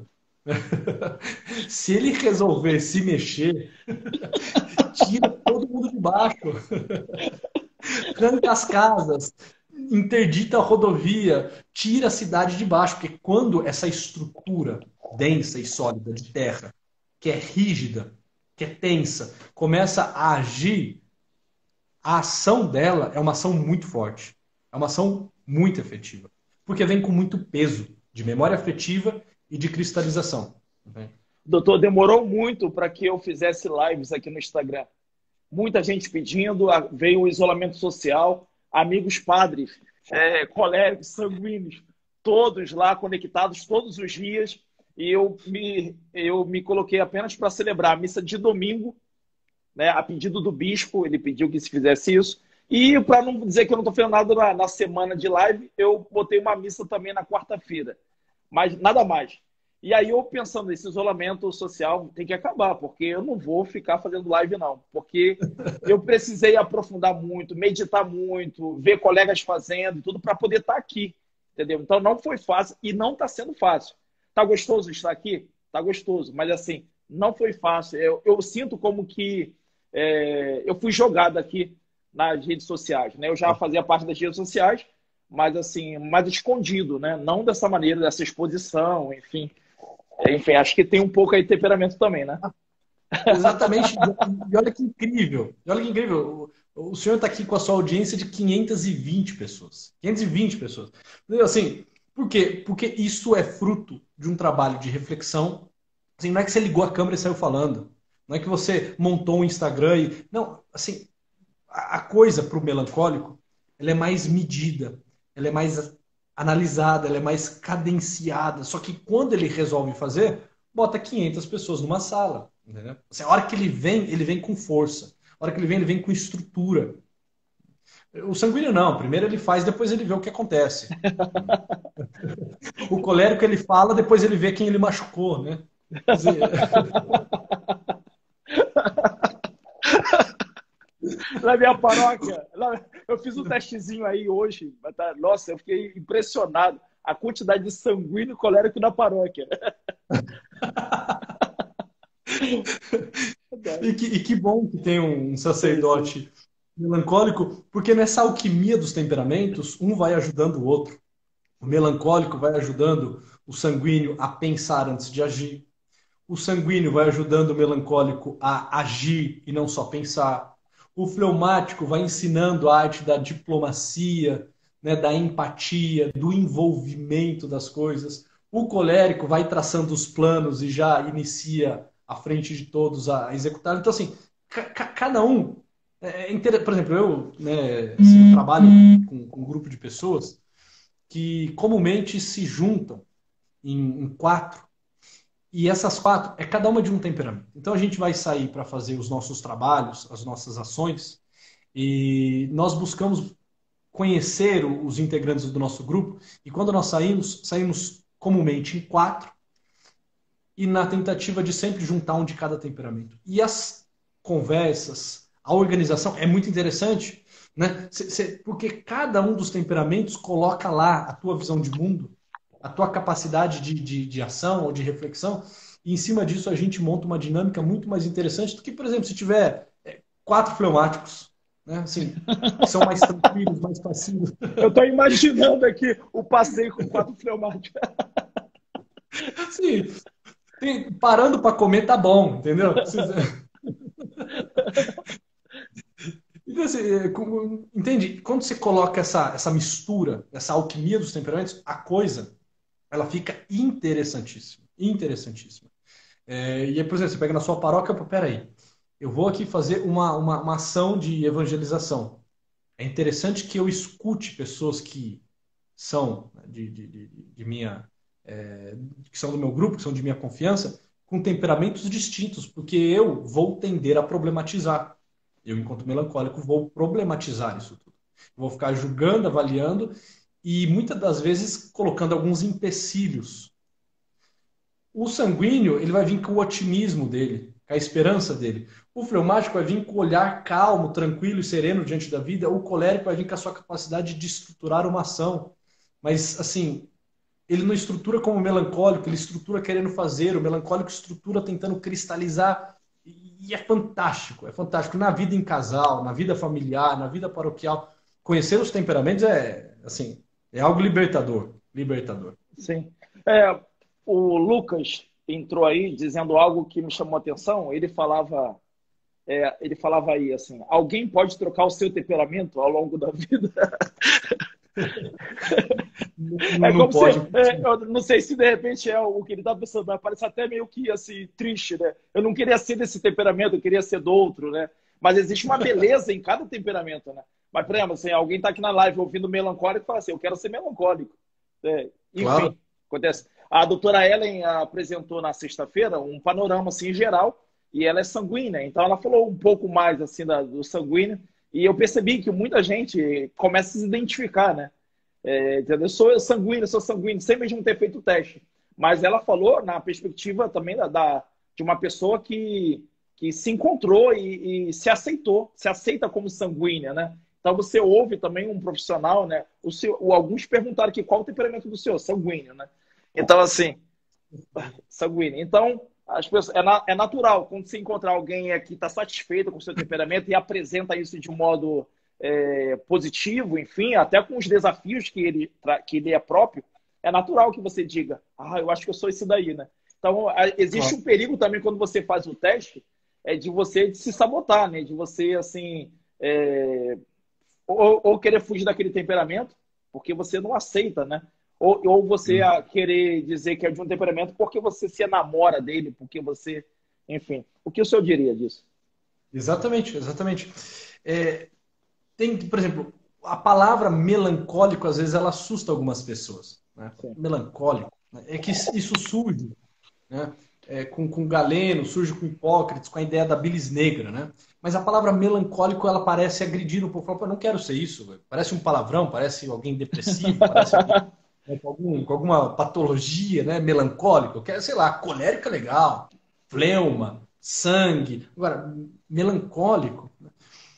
Se ele resolver se mexer, tira todo mundo de baixo. Tranca as casas, interdita a rodovia, tira a cidade de baixo, porque quando essa estrutura densa e sólida de terra, que é rígida, que é tensa, começa a agir, a ação dela é uma ação muito forte, é uma ação muito efetiva, porque vem com muito peso de memória afetiva e de cristalização. Doutor, demorou muito para que eu fizesse lives aqui no Instagram. Muita gente pedindo, veio o isolamento social, amigos padres, é, colegas sanguíneos, todos lá conectados todos os dias, e eu me, eu me coloquei apenas para celebrar a missa de domingo, né, a pedido do bispo, ele pediu que se fizesse isso, e para não dizer que eu não estou fazendo nada na, na semana de live, eu botei uma missa também na quarta-feira, mas nada mais. E aí eu pensando, esse isolamento social tem que acabar, porque eu não vou ficar fazendo live não, porque eu precisei aprofundar muito, meditar muito, ver colegas fazendo, tudo para poder estar aqui, entendeu? Então não foi fácil e não está sendo fácil. Tá gostoso estar aqui? Tá gostoso, mas assim, não foi fácil. Eu, eu sinto como que é, eu fui jogado aqui nas redes sociais, né? Eu já fazia parte das redes sociais, mas assim, mais escondido, né? Não dessa maneira, dessa exposição, enfim. Enfim, acho que tem um pouco aí de temperamento também, né? Exatamente. E olha que incrível. E olha que incrível. O, o senhor está aqui com a sua audiência de quinhentas e vinte pessoas. quinhentas e vinte pessoas. Assim, por quê? Porque isso é fruto de um trabalho de reflexão. Assim, não é que você ligou a câmera e saiu falando. Não é que você montou um Instagram e... Não, assim, a, a coisa para o melancólico, ela é mais medida. Ela é mais analisada, ela é mais cadenciada. Só que quando ele resolve fazer, bota quinhentas pessoas numa sala. Entendeu? Assim, a hora que ele vem, ele vem com força. A hora que ele vem, ele vem com estrutura. O sanguíneo não. Primeiro ele faz, depois ele vê o que acontece. O colérico ele fala, depois ele vê quem ele machucou, né? Quer dizer... Na minha paróquia, eu fiz um testezinho aí hoje. Nossa, eu fiquei impressionado. A quantidade de sanguíneo e colérico na paróquia. E que, e que bom que tem um sacerdote melancólico, porque nessa alquimia dos temperamentos, um vai ajudando o outro. O melancólico vai ajudando o sanguíneo a pensar antes de agir. O sanguíneo vai ajudando o melancólico a agir e não só pensar. O fleumático vai ensinando a arte da diplomacia, né, da empatia, do envolvimento das coisas. O colérico vai traçando os planos e já inicia à frente de todos a executar. Então, assim, cada um... É inter... Por exemplo, eu, né, assim, eu trabalho com, com um grupo de pessoas que comumente se juntam em, em quatro, e essas quatro é cada uma de um temperamento. Então a gente vai sair para fazer os nossos trabalhos, as nossas ações, e nós buscamos conhecer os integrantes do nosso grupo, e quando nós saímos, saímos comumente em quatro, e na tentativa de sempre juntar um de cada temperamento. E as conversas, a organização é muito interessante, né? Porque cada um dos temperamentos coloca lá a tua visão de mundo, a tua capacidade de, de, de ação ou de reflexão, e em cima disso a gente monta uma dinâmica muito mais interessante do que, por exemplo, se tiver quatro fleumáticos, né? Assim, que são mais tranquilos, mais passivos. Eu estou imaginando aqui o passeio com quatro fleumáticos. Sim, parando para comer tá bom, entendeu? Então, assim, entende? Quando você coloca essa, essa mistura, essa alquimia dos temperamentos, a coisa ela fica interessantíssima. Interessantíssima. É, e aí, por exemplo, você pega na sua paróquia, pô, peraí, eu vou aqui fazer uma, uma, uma ação de evangelização. É interessante que eu escute pessoas que são né, de, de, de, de minha, é, que são do meu grupo, que são de minha confiança, com temperamentos distintos, porque eu vou tender a problematizar. Eu, enquanto melancólico, vou problematizar isso tudo. Vou ficar julgando, avaliando e muitas das vezes colocando alguns empecilhos. O sanguíneo, ele vai vir com o otimismo dele, com a esperança dele. O fleumático vai vir com o olhar calmo, tranquilo e sereno diante da vida. O colérico vai vir com a sua capacidade de estruturar uma ação. Mas, assim, ele não estrutura como o melancólico, ele estrutura querendo fazer. O melancólico estrutura tentando cristalizar. E é fantástico, é fantástico. Na vida em casal, na vida familiar, na vida paroquial, conhecer os temperamentos é, assim, é algo libertador. Libertador. Sim. É, o Lucas entrou aí dizendo algo que me chamou a atenção. Ele falava, é, ele falava aí assim: alguém pode trocar o seu temperamento ao longo da vida? Não, É não como pode. se, é, eu não sei se de repente é o que ele está pensando, mas parece até meio que assim, triste, né? Eu não queria ser desse temperamento, eu queria ser do outro, né? Mas existe uma beleza em cada temperamento, né? Mas, por exemplo, assim, alguém está aqui na live ouvindo melancólico e fala assim: eu quero ser melancólico. É, enfim, Claro. acontece. A doutora Ellen apresentou na sexta-feira um panorama assim, em geral, e ela é sanguínea, então ela falou um pouco mais assim da, do sanguíneo, e eu percebi que muita gente começa a se identificar, né? É, eu sou sanguíneo, sou sanguíneo, sem mesmo ter feito o teste. Mas ela falou na perspectiva também da, da, de uma pessoa que, que se encontrou e, e se aceitou, se aceita como sanguínea, né? Então você ouve também um profissional, né? O seu, alguns perguntaram aqui qual o temperamento do senhor, sanguíneo, né? Então, assim, sanguíneo. Então, as pessoas, é, na, é natural, quando você encontrar alguém que está satisfeito com o seu temperamento e apresenta isso de um modo é, positivo, enfim, até com os desafios que ele, que ele é próprio, é natural que você diga: ah, eu acho que eu sou esse daí, né? Então, existe um perigo também quando você faz o teste, é de você se sabotar, né? De você, assim, é, ou, ou querer fugir daquele temperamento, porque você não aceita, né? Ou, ou você a querer dizer que é de um temperamento porque você se enamora dele, porque você... Enfim, o que o senhor diria disso? Exatamente, exatamente. É, tem, por exemplo, a palavra melancólico, às vezes, ela assusta algumas pessoas. Né? Melancólico. Né? É que isso surge, né? É, com, com Galeno, surge com Hipócrates, com a ideia da bilis negra. Né? Mas a palavra melancólico, ela parece agredir um pouco. Eu não quero ser isso. Véio. Parece um palavrão, parece alguém depressivo, parece alguém... Com, algum, com alguma patologia, né, melancólica, eu quero, sei lá, colérica legal, fleuma, sangue. Agora, melancólico. Né?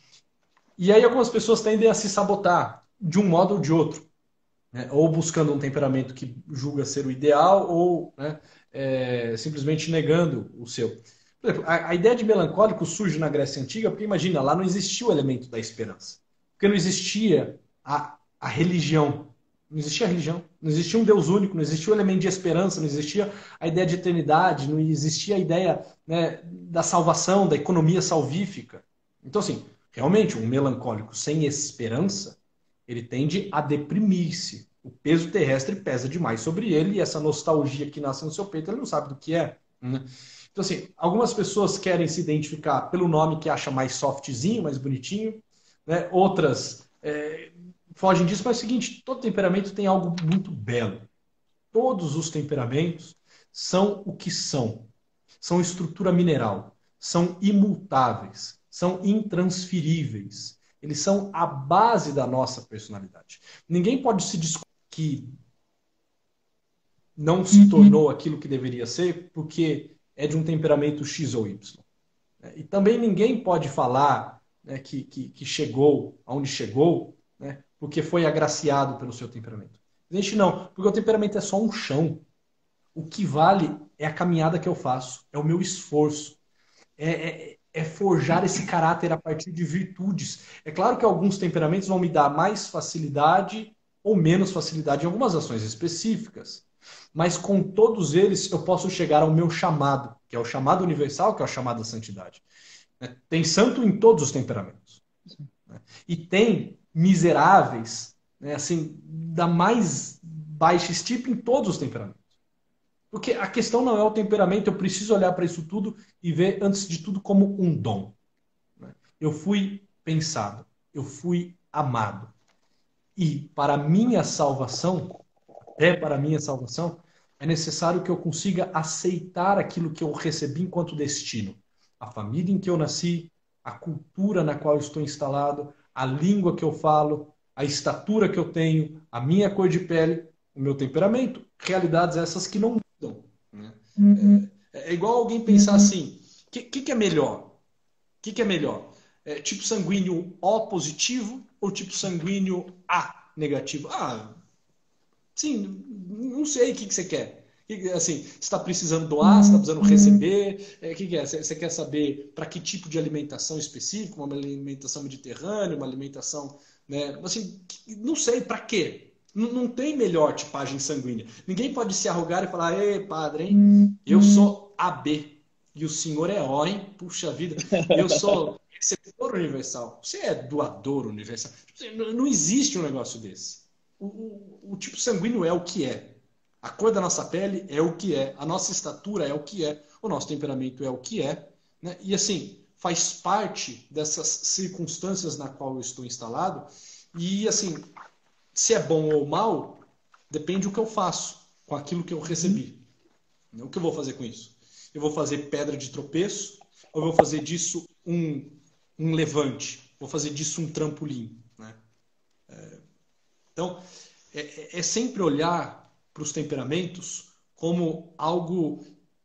E aí algumas pessoas tendem a se sabotar de um modo ou de outro. Né? Ou buscando um temperamento que julga ser o ideal, ou né, é, simplesmente negando o seu. Por exemplo, a, a ideia de melancólico surge na Grécia Antiga porque, imagina, lá não existia o elemento da esperança. Porque não existia a, a religião. Não existia religião, não existia um Deus único, não existia o elemento de esperança, não existia a ideia de eternidade, não existia a ideia né, da salvação, da economia salvífica. Então, assim, realmente, um melancólico sem esperança, ele tende a deprimir-se. O peso terrestre pesa demais sobre ele e essa nostalgia que nasce no seu peito, ele não sabe do que é. Né? Então, assim, algumas pessoas querem se identificar pelo nome que acha mais softzinho, mais bonitinho, né? Outras... É, fogem disso, mas é o seguinte, todo temperamento tem algo muito belo. Todos os temperamentos são o que são. São estrutura mineral, são imutáveis, são intransferíveis. Eles são a base da nossa personalidade. Ninguém pode se discutir que não se tornou aquilo que deveria ser porque é de um temperamento X ou Y. E também ninguém pode falar né, que, que, que chegou aonde chegou, né, porque foi agraciado pelo seu temperamento. Gente, não, porque o temperamento é só um chão. O que vale é a caminhada que eu faço, é o meu esforço, é, é, é forjar esse caráter a partir de virtudes. É claro que alguns temperamentos vão me dar mais facilidade ou menos facilidade em algumas ações específicas, mas com todos eles eu posso chegar ao meu chamado, que é o chamado universal, que é o chamado à santidade. Tem santo em todos os temperamentos. E tem miseráveis, né, assim, da mais baixa estirpe em todos os temperamentos. Porque a questão não é o temperamento, eu preciso olhar para isso tudo e ver, antes de tudo, como um dom. Eu fui pensado, eu fui amado. E para a minha salvação, é para a minha salvação, é necessário que eu consiga aceitar aquilo que eu recebi enquanto destino. A família em que eu nasci, a cultura na qual eu estou instalado, a língua que eu falo, a estatura que eu tenho, a minha cor de pele, o meu temperamento. Realidades essas que não mudam. Né? Uhum. É, é igual alguém pensar assim, o que, que, que é melhor? O que, que é melhor? É, tipo sanguíneo O positivo ou tipo sanguíneo A negativo? Ah, sim, não sei o que, que você quer. Assim, você está precisando doar, você está precisando receber, o é, que, que é? Você, você quer saber para que tipo de alimentação específica, uma alimentação mediterrânea, uma alimentação, né? Assim, não sei, para quê? Não, não tem melhor tipagem sanguínea. Ninguém pode se arrogar e falar, ei, padre, hein? Eu sou A B e o senhor é O, hein? Puxa vida, eu sou receptor universal. Você é doador universal. Não existe um negócio desse. O, o, o tipo sanguíneo é o que é. A cor da nossa pele é o que é. A nossa estatura é o que é. O nosso temperamento é o que é. Né? E assim, faz parte dessas circunstâncias na qual eu estou instalado. E assim, se é bom ou mal, depende do que eu faço com aquilo que eu recebi. Uhum. O que eu vou fazer com isso? Eu vou fazer pedra de tropeço ou eu vou fazer disso um, um levante? Vou fazer disso um trampolim? Né? É, então, é, é sempre olhar para os temperamentos como algo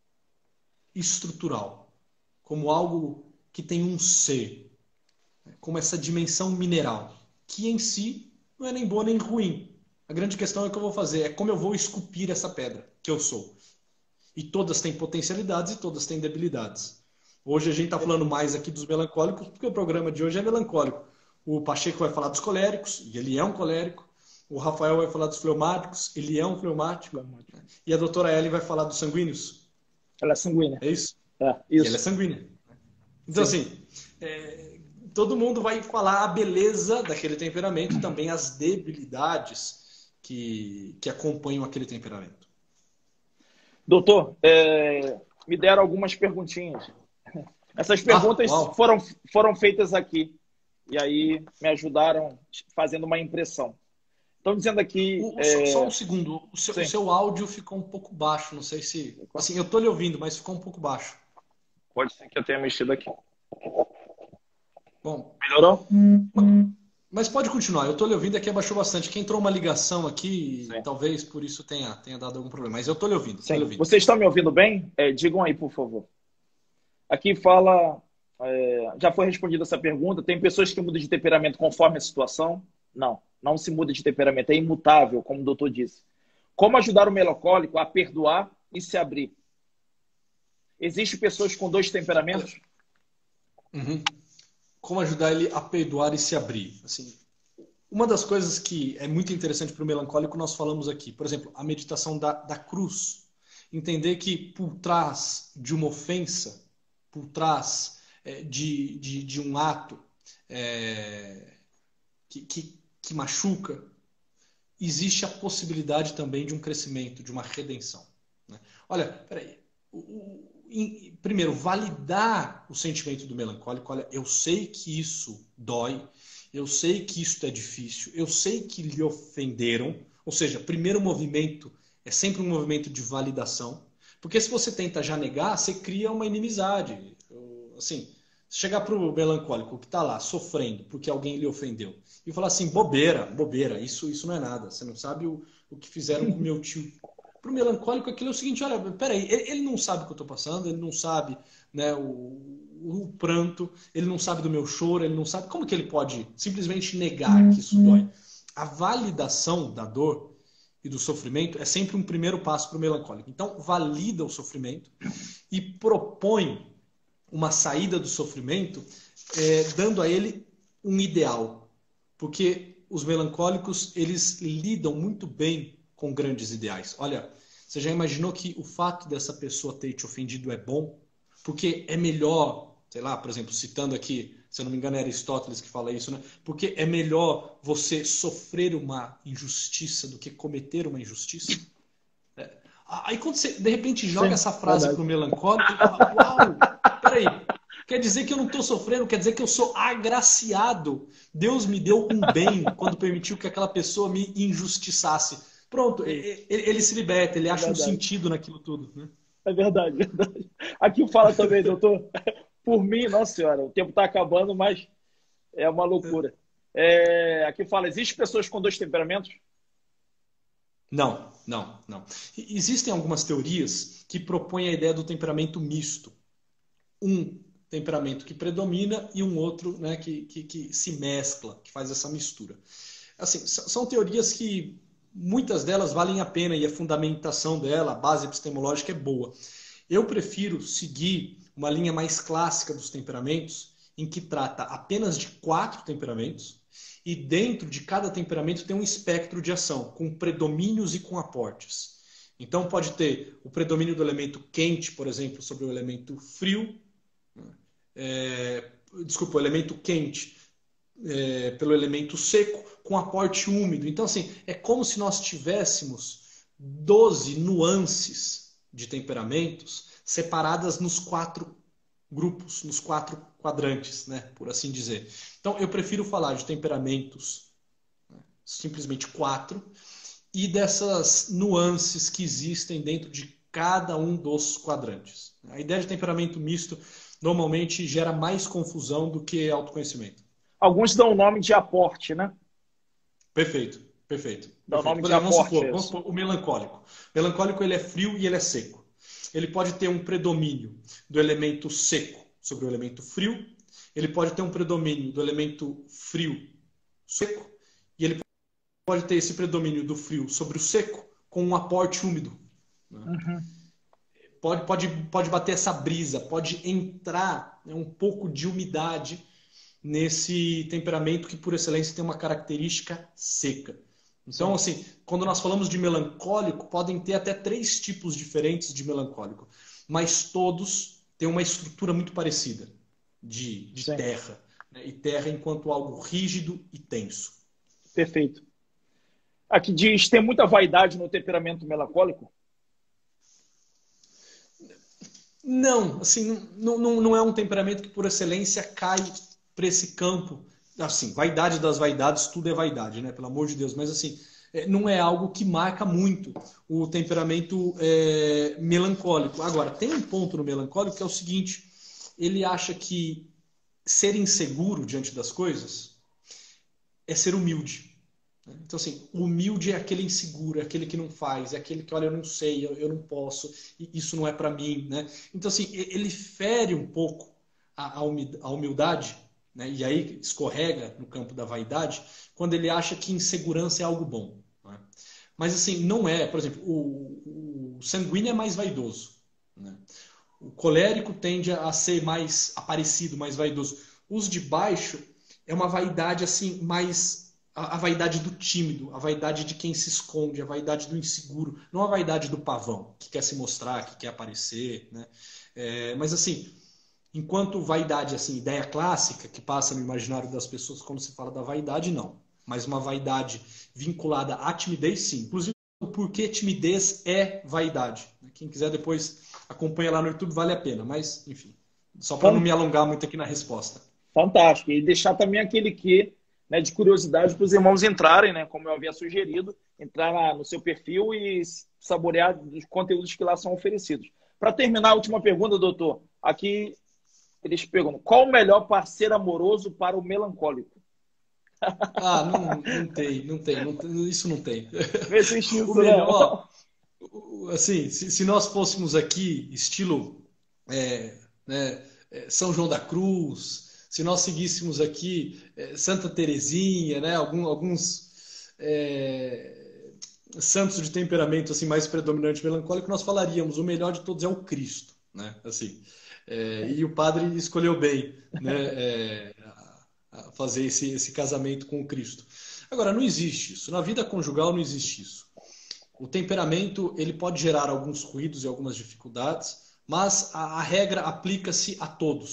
estrutural, como algo que tem um ser, como essa dimensão mineral, que em si não é nem boa nem ruim. A grande questão é o que eu vou fazer, é como eu vou esculpir essa pedra que eu sou. E todas têm potencialidades e todas têm debilidades. Hoje a gente está falando mais aqui dos melancólicos, porque o programa de hoje é melancólico. O Pacheco vai falar dos coléricos, e ele é um colérico. O Rafael vai falar dos fleumáticos, ele é um fleumático. Fleumático. E a doutora Ellen vai falar dos sanguíneos. Ela é sanguínea. É isso? É, E isso. ela é sanguínea. Então, Sim. assim, é, todo mundo vai falar a beleza daquele temperamento e também as debilidades que, que acompanham aquele temperamento. Doutor, é, me deram algumas perguntinhas. Essas perguntas ah, foram, foram feitas aqui. E aí me ajudaram fazendo uma impressão. Estão dizendo aqui... O, é... Só um segundo. O seu, o seu áudio ficou um pouco baixo. Não sei se... Assim, eu estou lhe ouvindo, mas ficou um pouco baixo. Pode ser que eu tenha mexido aqui. Bom... Melhorou? Mas pode continuar. Eu estou lhe ouvindo, aqui abaixou bastante. Que entrou uma ligação aqui, Sim. Talvez por isso tenha, tenha dado algum problema. Mas eu estou lhe ouvindo. Sim. Lhe ouvindo. Vocês estão me ouvindo bem? É, digam aí, por favor. Aqui fala... É, já foi respondida essa pergunta. Tem pessoas que mudam de temperamento conforme a situação? Não. Não se muda de temperamento, é imutável, como o doutor disse. Como ajudar o melancólico a perdoar e se abrir? Existem pessoas com dois temperamentos? Uhum. Como ajudar ele a perdoar e se abrir? Assim, uma das coisas que é muito interessante para o melancólico, nós falamos aqui, por exemplo, a meditação da, da cruz. Entender que por trás de uma ofensa, por trás é, de, de, de um ato é, que... que que machuca, existe a possibilidade também de um crescimento, de uma redenção. Né? Olha, peraí. O, o, em, primeiro, validar o sentimento do melancólico. Olha, eu sei que isso dói, eu sei que isso é difícil, eu sei que lhe ofenderam. Ou seja, primeiro movimento é sempre um movimento de validação. Porque se você tenta já negar, você cria uma inimizade. Eu, assim... Chegar para o melancólico que está lá sofrendo porque alguém lhe ofendeu e falar assim, bobeira, bobeira, isso, isso não é nada, você não sabe o, o que fizeram com o meu tio. Para o melancólico aquilo é o seguinte, olha, peraí, ele, ele não sabe o que eu estou passando, ele não sabe, né, o, o pranto, ele não sabe do meu choro, ele não sabe, como que ele pode simplesmente negar que isso dói? A validação da dor e do sofrimento é sempre um primeiro passo para o melancólico. Então, valida o sofrimento e propõe uma saída do sofrimento, é, dando a ele um ideal. Porque os melancólicos, eles lidam muito bem com grandes ideais. Olha, você já imaginou que o fato dessa pessoa ter te ofendido é bom? Porque é melhor sei lá, por exemplo, citando aqui, se eu não me engano é Aristóteles que fala isso, né? Porque é melhor você sofrer uma injustiça do que cometer uma injustiça. É. Aí quando você, de repente, joga Sim, essa frase verdade. para o melancólico, ele fala, uau, peraí, quer dizer que eu não estou sofrendo, quer dizer que eu sou agraciado. Deus me deu um bem quando permitiu que aquela pessoa me injustiçasse. Pronto, ele, ele se liberta, ele É acha um verdade. sentido naquilo tudo, né? É verdade, verdade. Aqui fala também, doutor. Por mim, nossa senhora, o tempo está acabando, mas é uma loucura. É, aqui fala, existem pessoas com dois temperamentos? Não, não, não. E- Existem algumas teorias que propõem a ideia do temperamento misto. Um temperamento que predomina e um outro, né, que, que, que se mescla, que faz essa mistura. Assim, s- são teorias que muitas delas valem a pena e a fundamentação dela, a base epistemológica é boa. Eu prefiro seguir uma linha mais clássica dos temperamentos, em que trata apenas de quatro temperamentos, e dentro de cada temperamento tem um espectro de ação, com predomínios e com aportes. Então pode ter o predomínio do elemento quente, por exemplo, sobre o elemento frio, é, desculpa, o elemento quente é, pelo elemento seco, com aporte úmido. Então, assim, é como se nós tivéssemos doze nuances de temperamentos separadas nos quatro grupos, nos quatro quadrantes, né, por assim dizer. Então, eu prefiro falar de temperamentos, né, simplesmente quatro, e dessas nuances que existem dentro de cada um dos quadrantes. A ideia de temperamento misto normalmente gera mais confusão do que autoconhecimento. Alguns dão o nome de aporte, né? Perfeito, perfeito, Dá o perfeito. nome Por de exemplo, vamos aporte, supor, é vamos isso. supor o melancólico. O melancólico ele é frio e ele é seco. Ele pode ter um predomínio do elemento seco sobre o elemento frio. Ele pode ter um predomínio do elemento frio seco. E ele pode ter esse predomínio do frio sobre o seco com um aporte úmido, né? Uhum. Pode, pode, pode bater essa brisa, pode entrar, né, um pouco de umidade nesse temperamento que, por excelência, tem uma característica seca. Então, Sim. assim, quando nós falamos de melancólico, podem ter até três tipos diferentes de melancólico, mas todos têm uma estrutura muito parecida de, de Sim. terra, né? E terra enquanto algo rígido e tenso. Perfeito. Aqui diz, tem muita vaidade no temperamento melancólico? Não, assim, não, não, não é um temperamento que, por excelência, cai para esse campo. Assim, vaidade das vaidades, tudo é vaidade, né? Pelo amor de Deus. Mas, assim, é, não é algo que marca muito o temperamento é, melancólico. Agora, tem um ponto no melancólico que é o seguinte: ele acha que ser inseguro diante das coisas é ser humilde. Então, assim, o humilde é aquele inseguro, é aquele que não faz, é aquele que, olha, eu não sei, eu, eu não posso, isso não é para mim, né? Então, assim, ele fere um pouco a, a humildade, né? E aí escorrega no campo da vaidade, quando ele acha que insegurança é algo bom, né? Mas, assim, não é. Por exemplo, o, o sanguíneo é mais vaidoso, né? O colérico tende a ser mais aparecido, mais vaidoso. Os de baixo é uma vaidade, assim, mais... A, a vaidade do tímido, a vaidade de quem se esconde, a vaidade do inseguro, não a vaidade do pavão, que quer se mostrar, que quer aparecer, né? É, mas assim, enquanto vaidade, assim, ideia clássica que passa no imaginário das pessoas quando se fala da vaidade, não. Mas uma vaidade vinculada à timidez, sim. Inclusive, o porquê timidez é vaidade. Quem quiser depois acompanha lá no YouTube, vale a pena. Mas, enfim, só para não me alongar muito aqui na resposta. Fantástico. E deixar também aquele que, né, de curiosidade para os irmãos entrarem, né, como eu havia sugerido, entrar lá no seu perfil e saborear os conteúdos que lá são oferecidos. Para terminar, a última pergunta, doutor. Aqui eles perguntam: qual o melhor parceiro amoroso para o melancólico? Ah, não, não tem, não tem, não tem, isso não tem. Não existe isso, O melhor, não. assim, se, se nós fôssemos aqui, estilo é, né, São João da Cruz, se nós seguíssemos aqui é, Santa Teresinha, né, algum, alguns é, santos de temperamento assim, mais predominante melancólico, nós falaríamos o melhor de todos é o Cristo, né, assim. É, e o padre escolheu bem, né, é, a fazer esse, esse casamento com o Cristo. Agora, não existe isso. Na vida conjugal não existe isso. O temperamento ele pode gerar alguns ruídos e algumas dificuldades, mas a, a regra aplica-se a todos.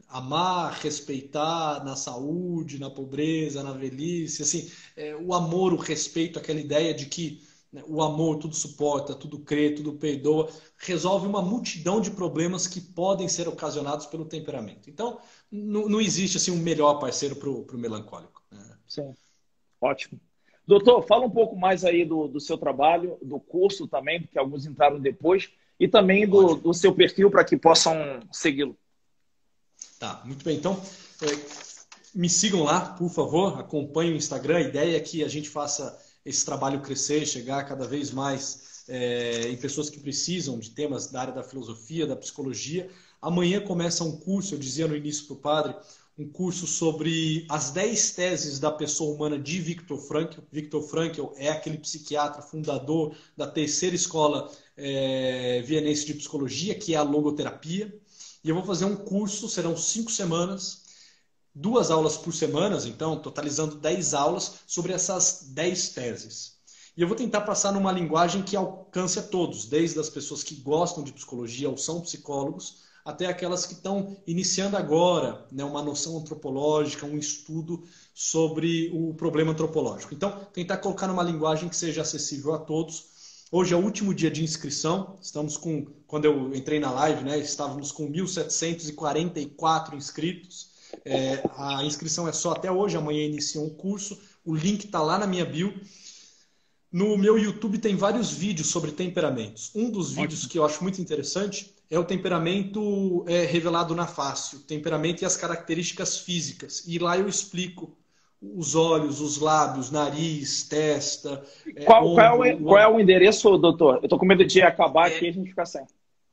amar, respeitar na saúde, na pobreza, na velhice, assim, é, o amor, o respeito, aquela ideia de que, né, o amor tudo suporta, tudo crê, tudo perdoa, resolve uma multidão de problemas que podem ser ocasionados pelo temperamento. Então, não, não existe assim um melhor parceiro para o melancólico. Né? Sim, ótimo. Doutor, fala um pouco mais aí do, do seu trabalho, do curso também, porque alguns entraram depois, e também do, do seu perfil para que possam segui-lo. Tá, muito bem. Então, é, me sigam lá, por favor, acompanhem o Instagram. A ideia é que a gente faça esse trabalho crescer, chegar cada vez mais é, em pessoas que precisam de temas da área da filosofia, da psicologia. Amanhã começa um curso, eu dizia no início para o padre, um curso sobre as dez teses da pessoa humana de Viktor Frankl. Viktor Frankl é aquele psiquiatra fundador da terceira escola é, vienense de psicologia, que é a logoterapia. E eu vou fazer um curso, serão cinco semanas, duas aulas por semana, então totalizando dez aulas sobre essas dez teses. E eu vou tentar passar numa linguagem que alcance a todos, desde as pessoas que gostam de psicologia ou são psicólogos, até aquelas que estão iniciando agora, né, uma noção antropológica, um estudo sobre o problema antropológico. Então, tentar colocar numa linguagem que seja acessível a todos. Hoje é o último dia de inscrição, estamos com, quando eu entrei na live, né, estávamos com mil setecentos e quarenta e quatro inscritos. É, a inscrição é só até hoje, amanhã inicia um curso, o link está lá na minha bio. No meu YouTube tem vários vídeos sobre temperamentos. Um dos vídeos que eu acho muito interessante é o temperamento é, revelado na face, o temperamento e as características físicas. E lá eu explico os olhos, os lábios, nariz, testa. É, qual, ombro, qual, é, qual é o endereço, doutor? Eu tô com medo de acabar é, aqui e a gente ficar sem.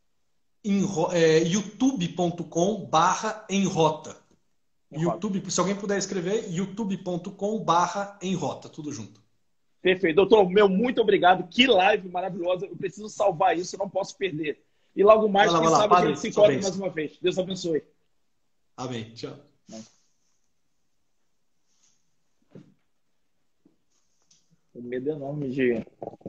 É, youtube ponto com barra enrota. YouTube, se alguém puder escrever, youtube ponto com barra enrota, tudo junto. Perfeito. Doutor, meu, muito obrigado. Que live maravilhosa. Eu preciso salvar isso, eu não posso perder. E logo mais, lá, quem lá, sabe padre, a gente se encontra mais uma vez. Deus abençoe. Amém. Tchau. O medo é enorme de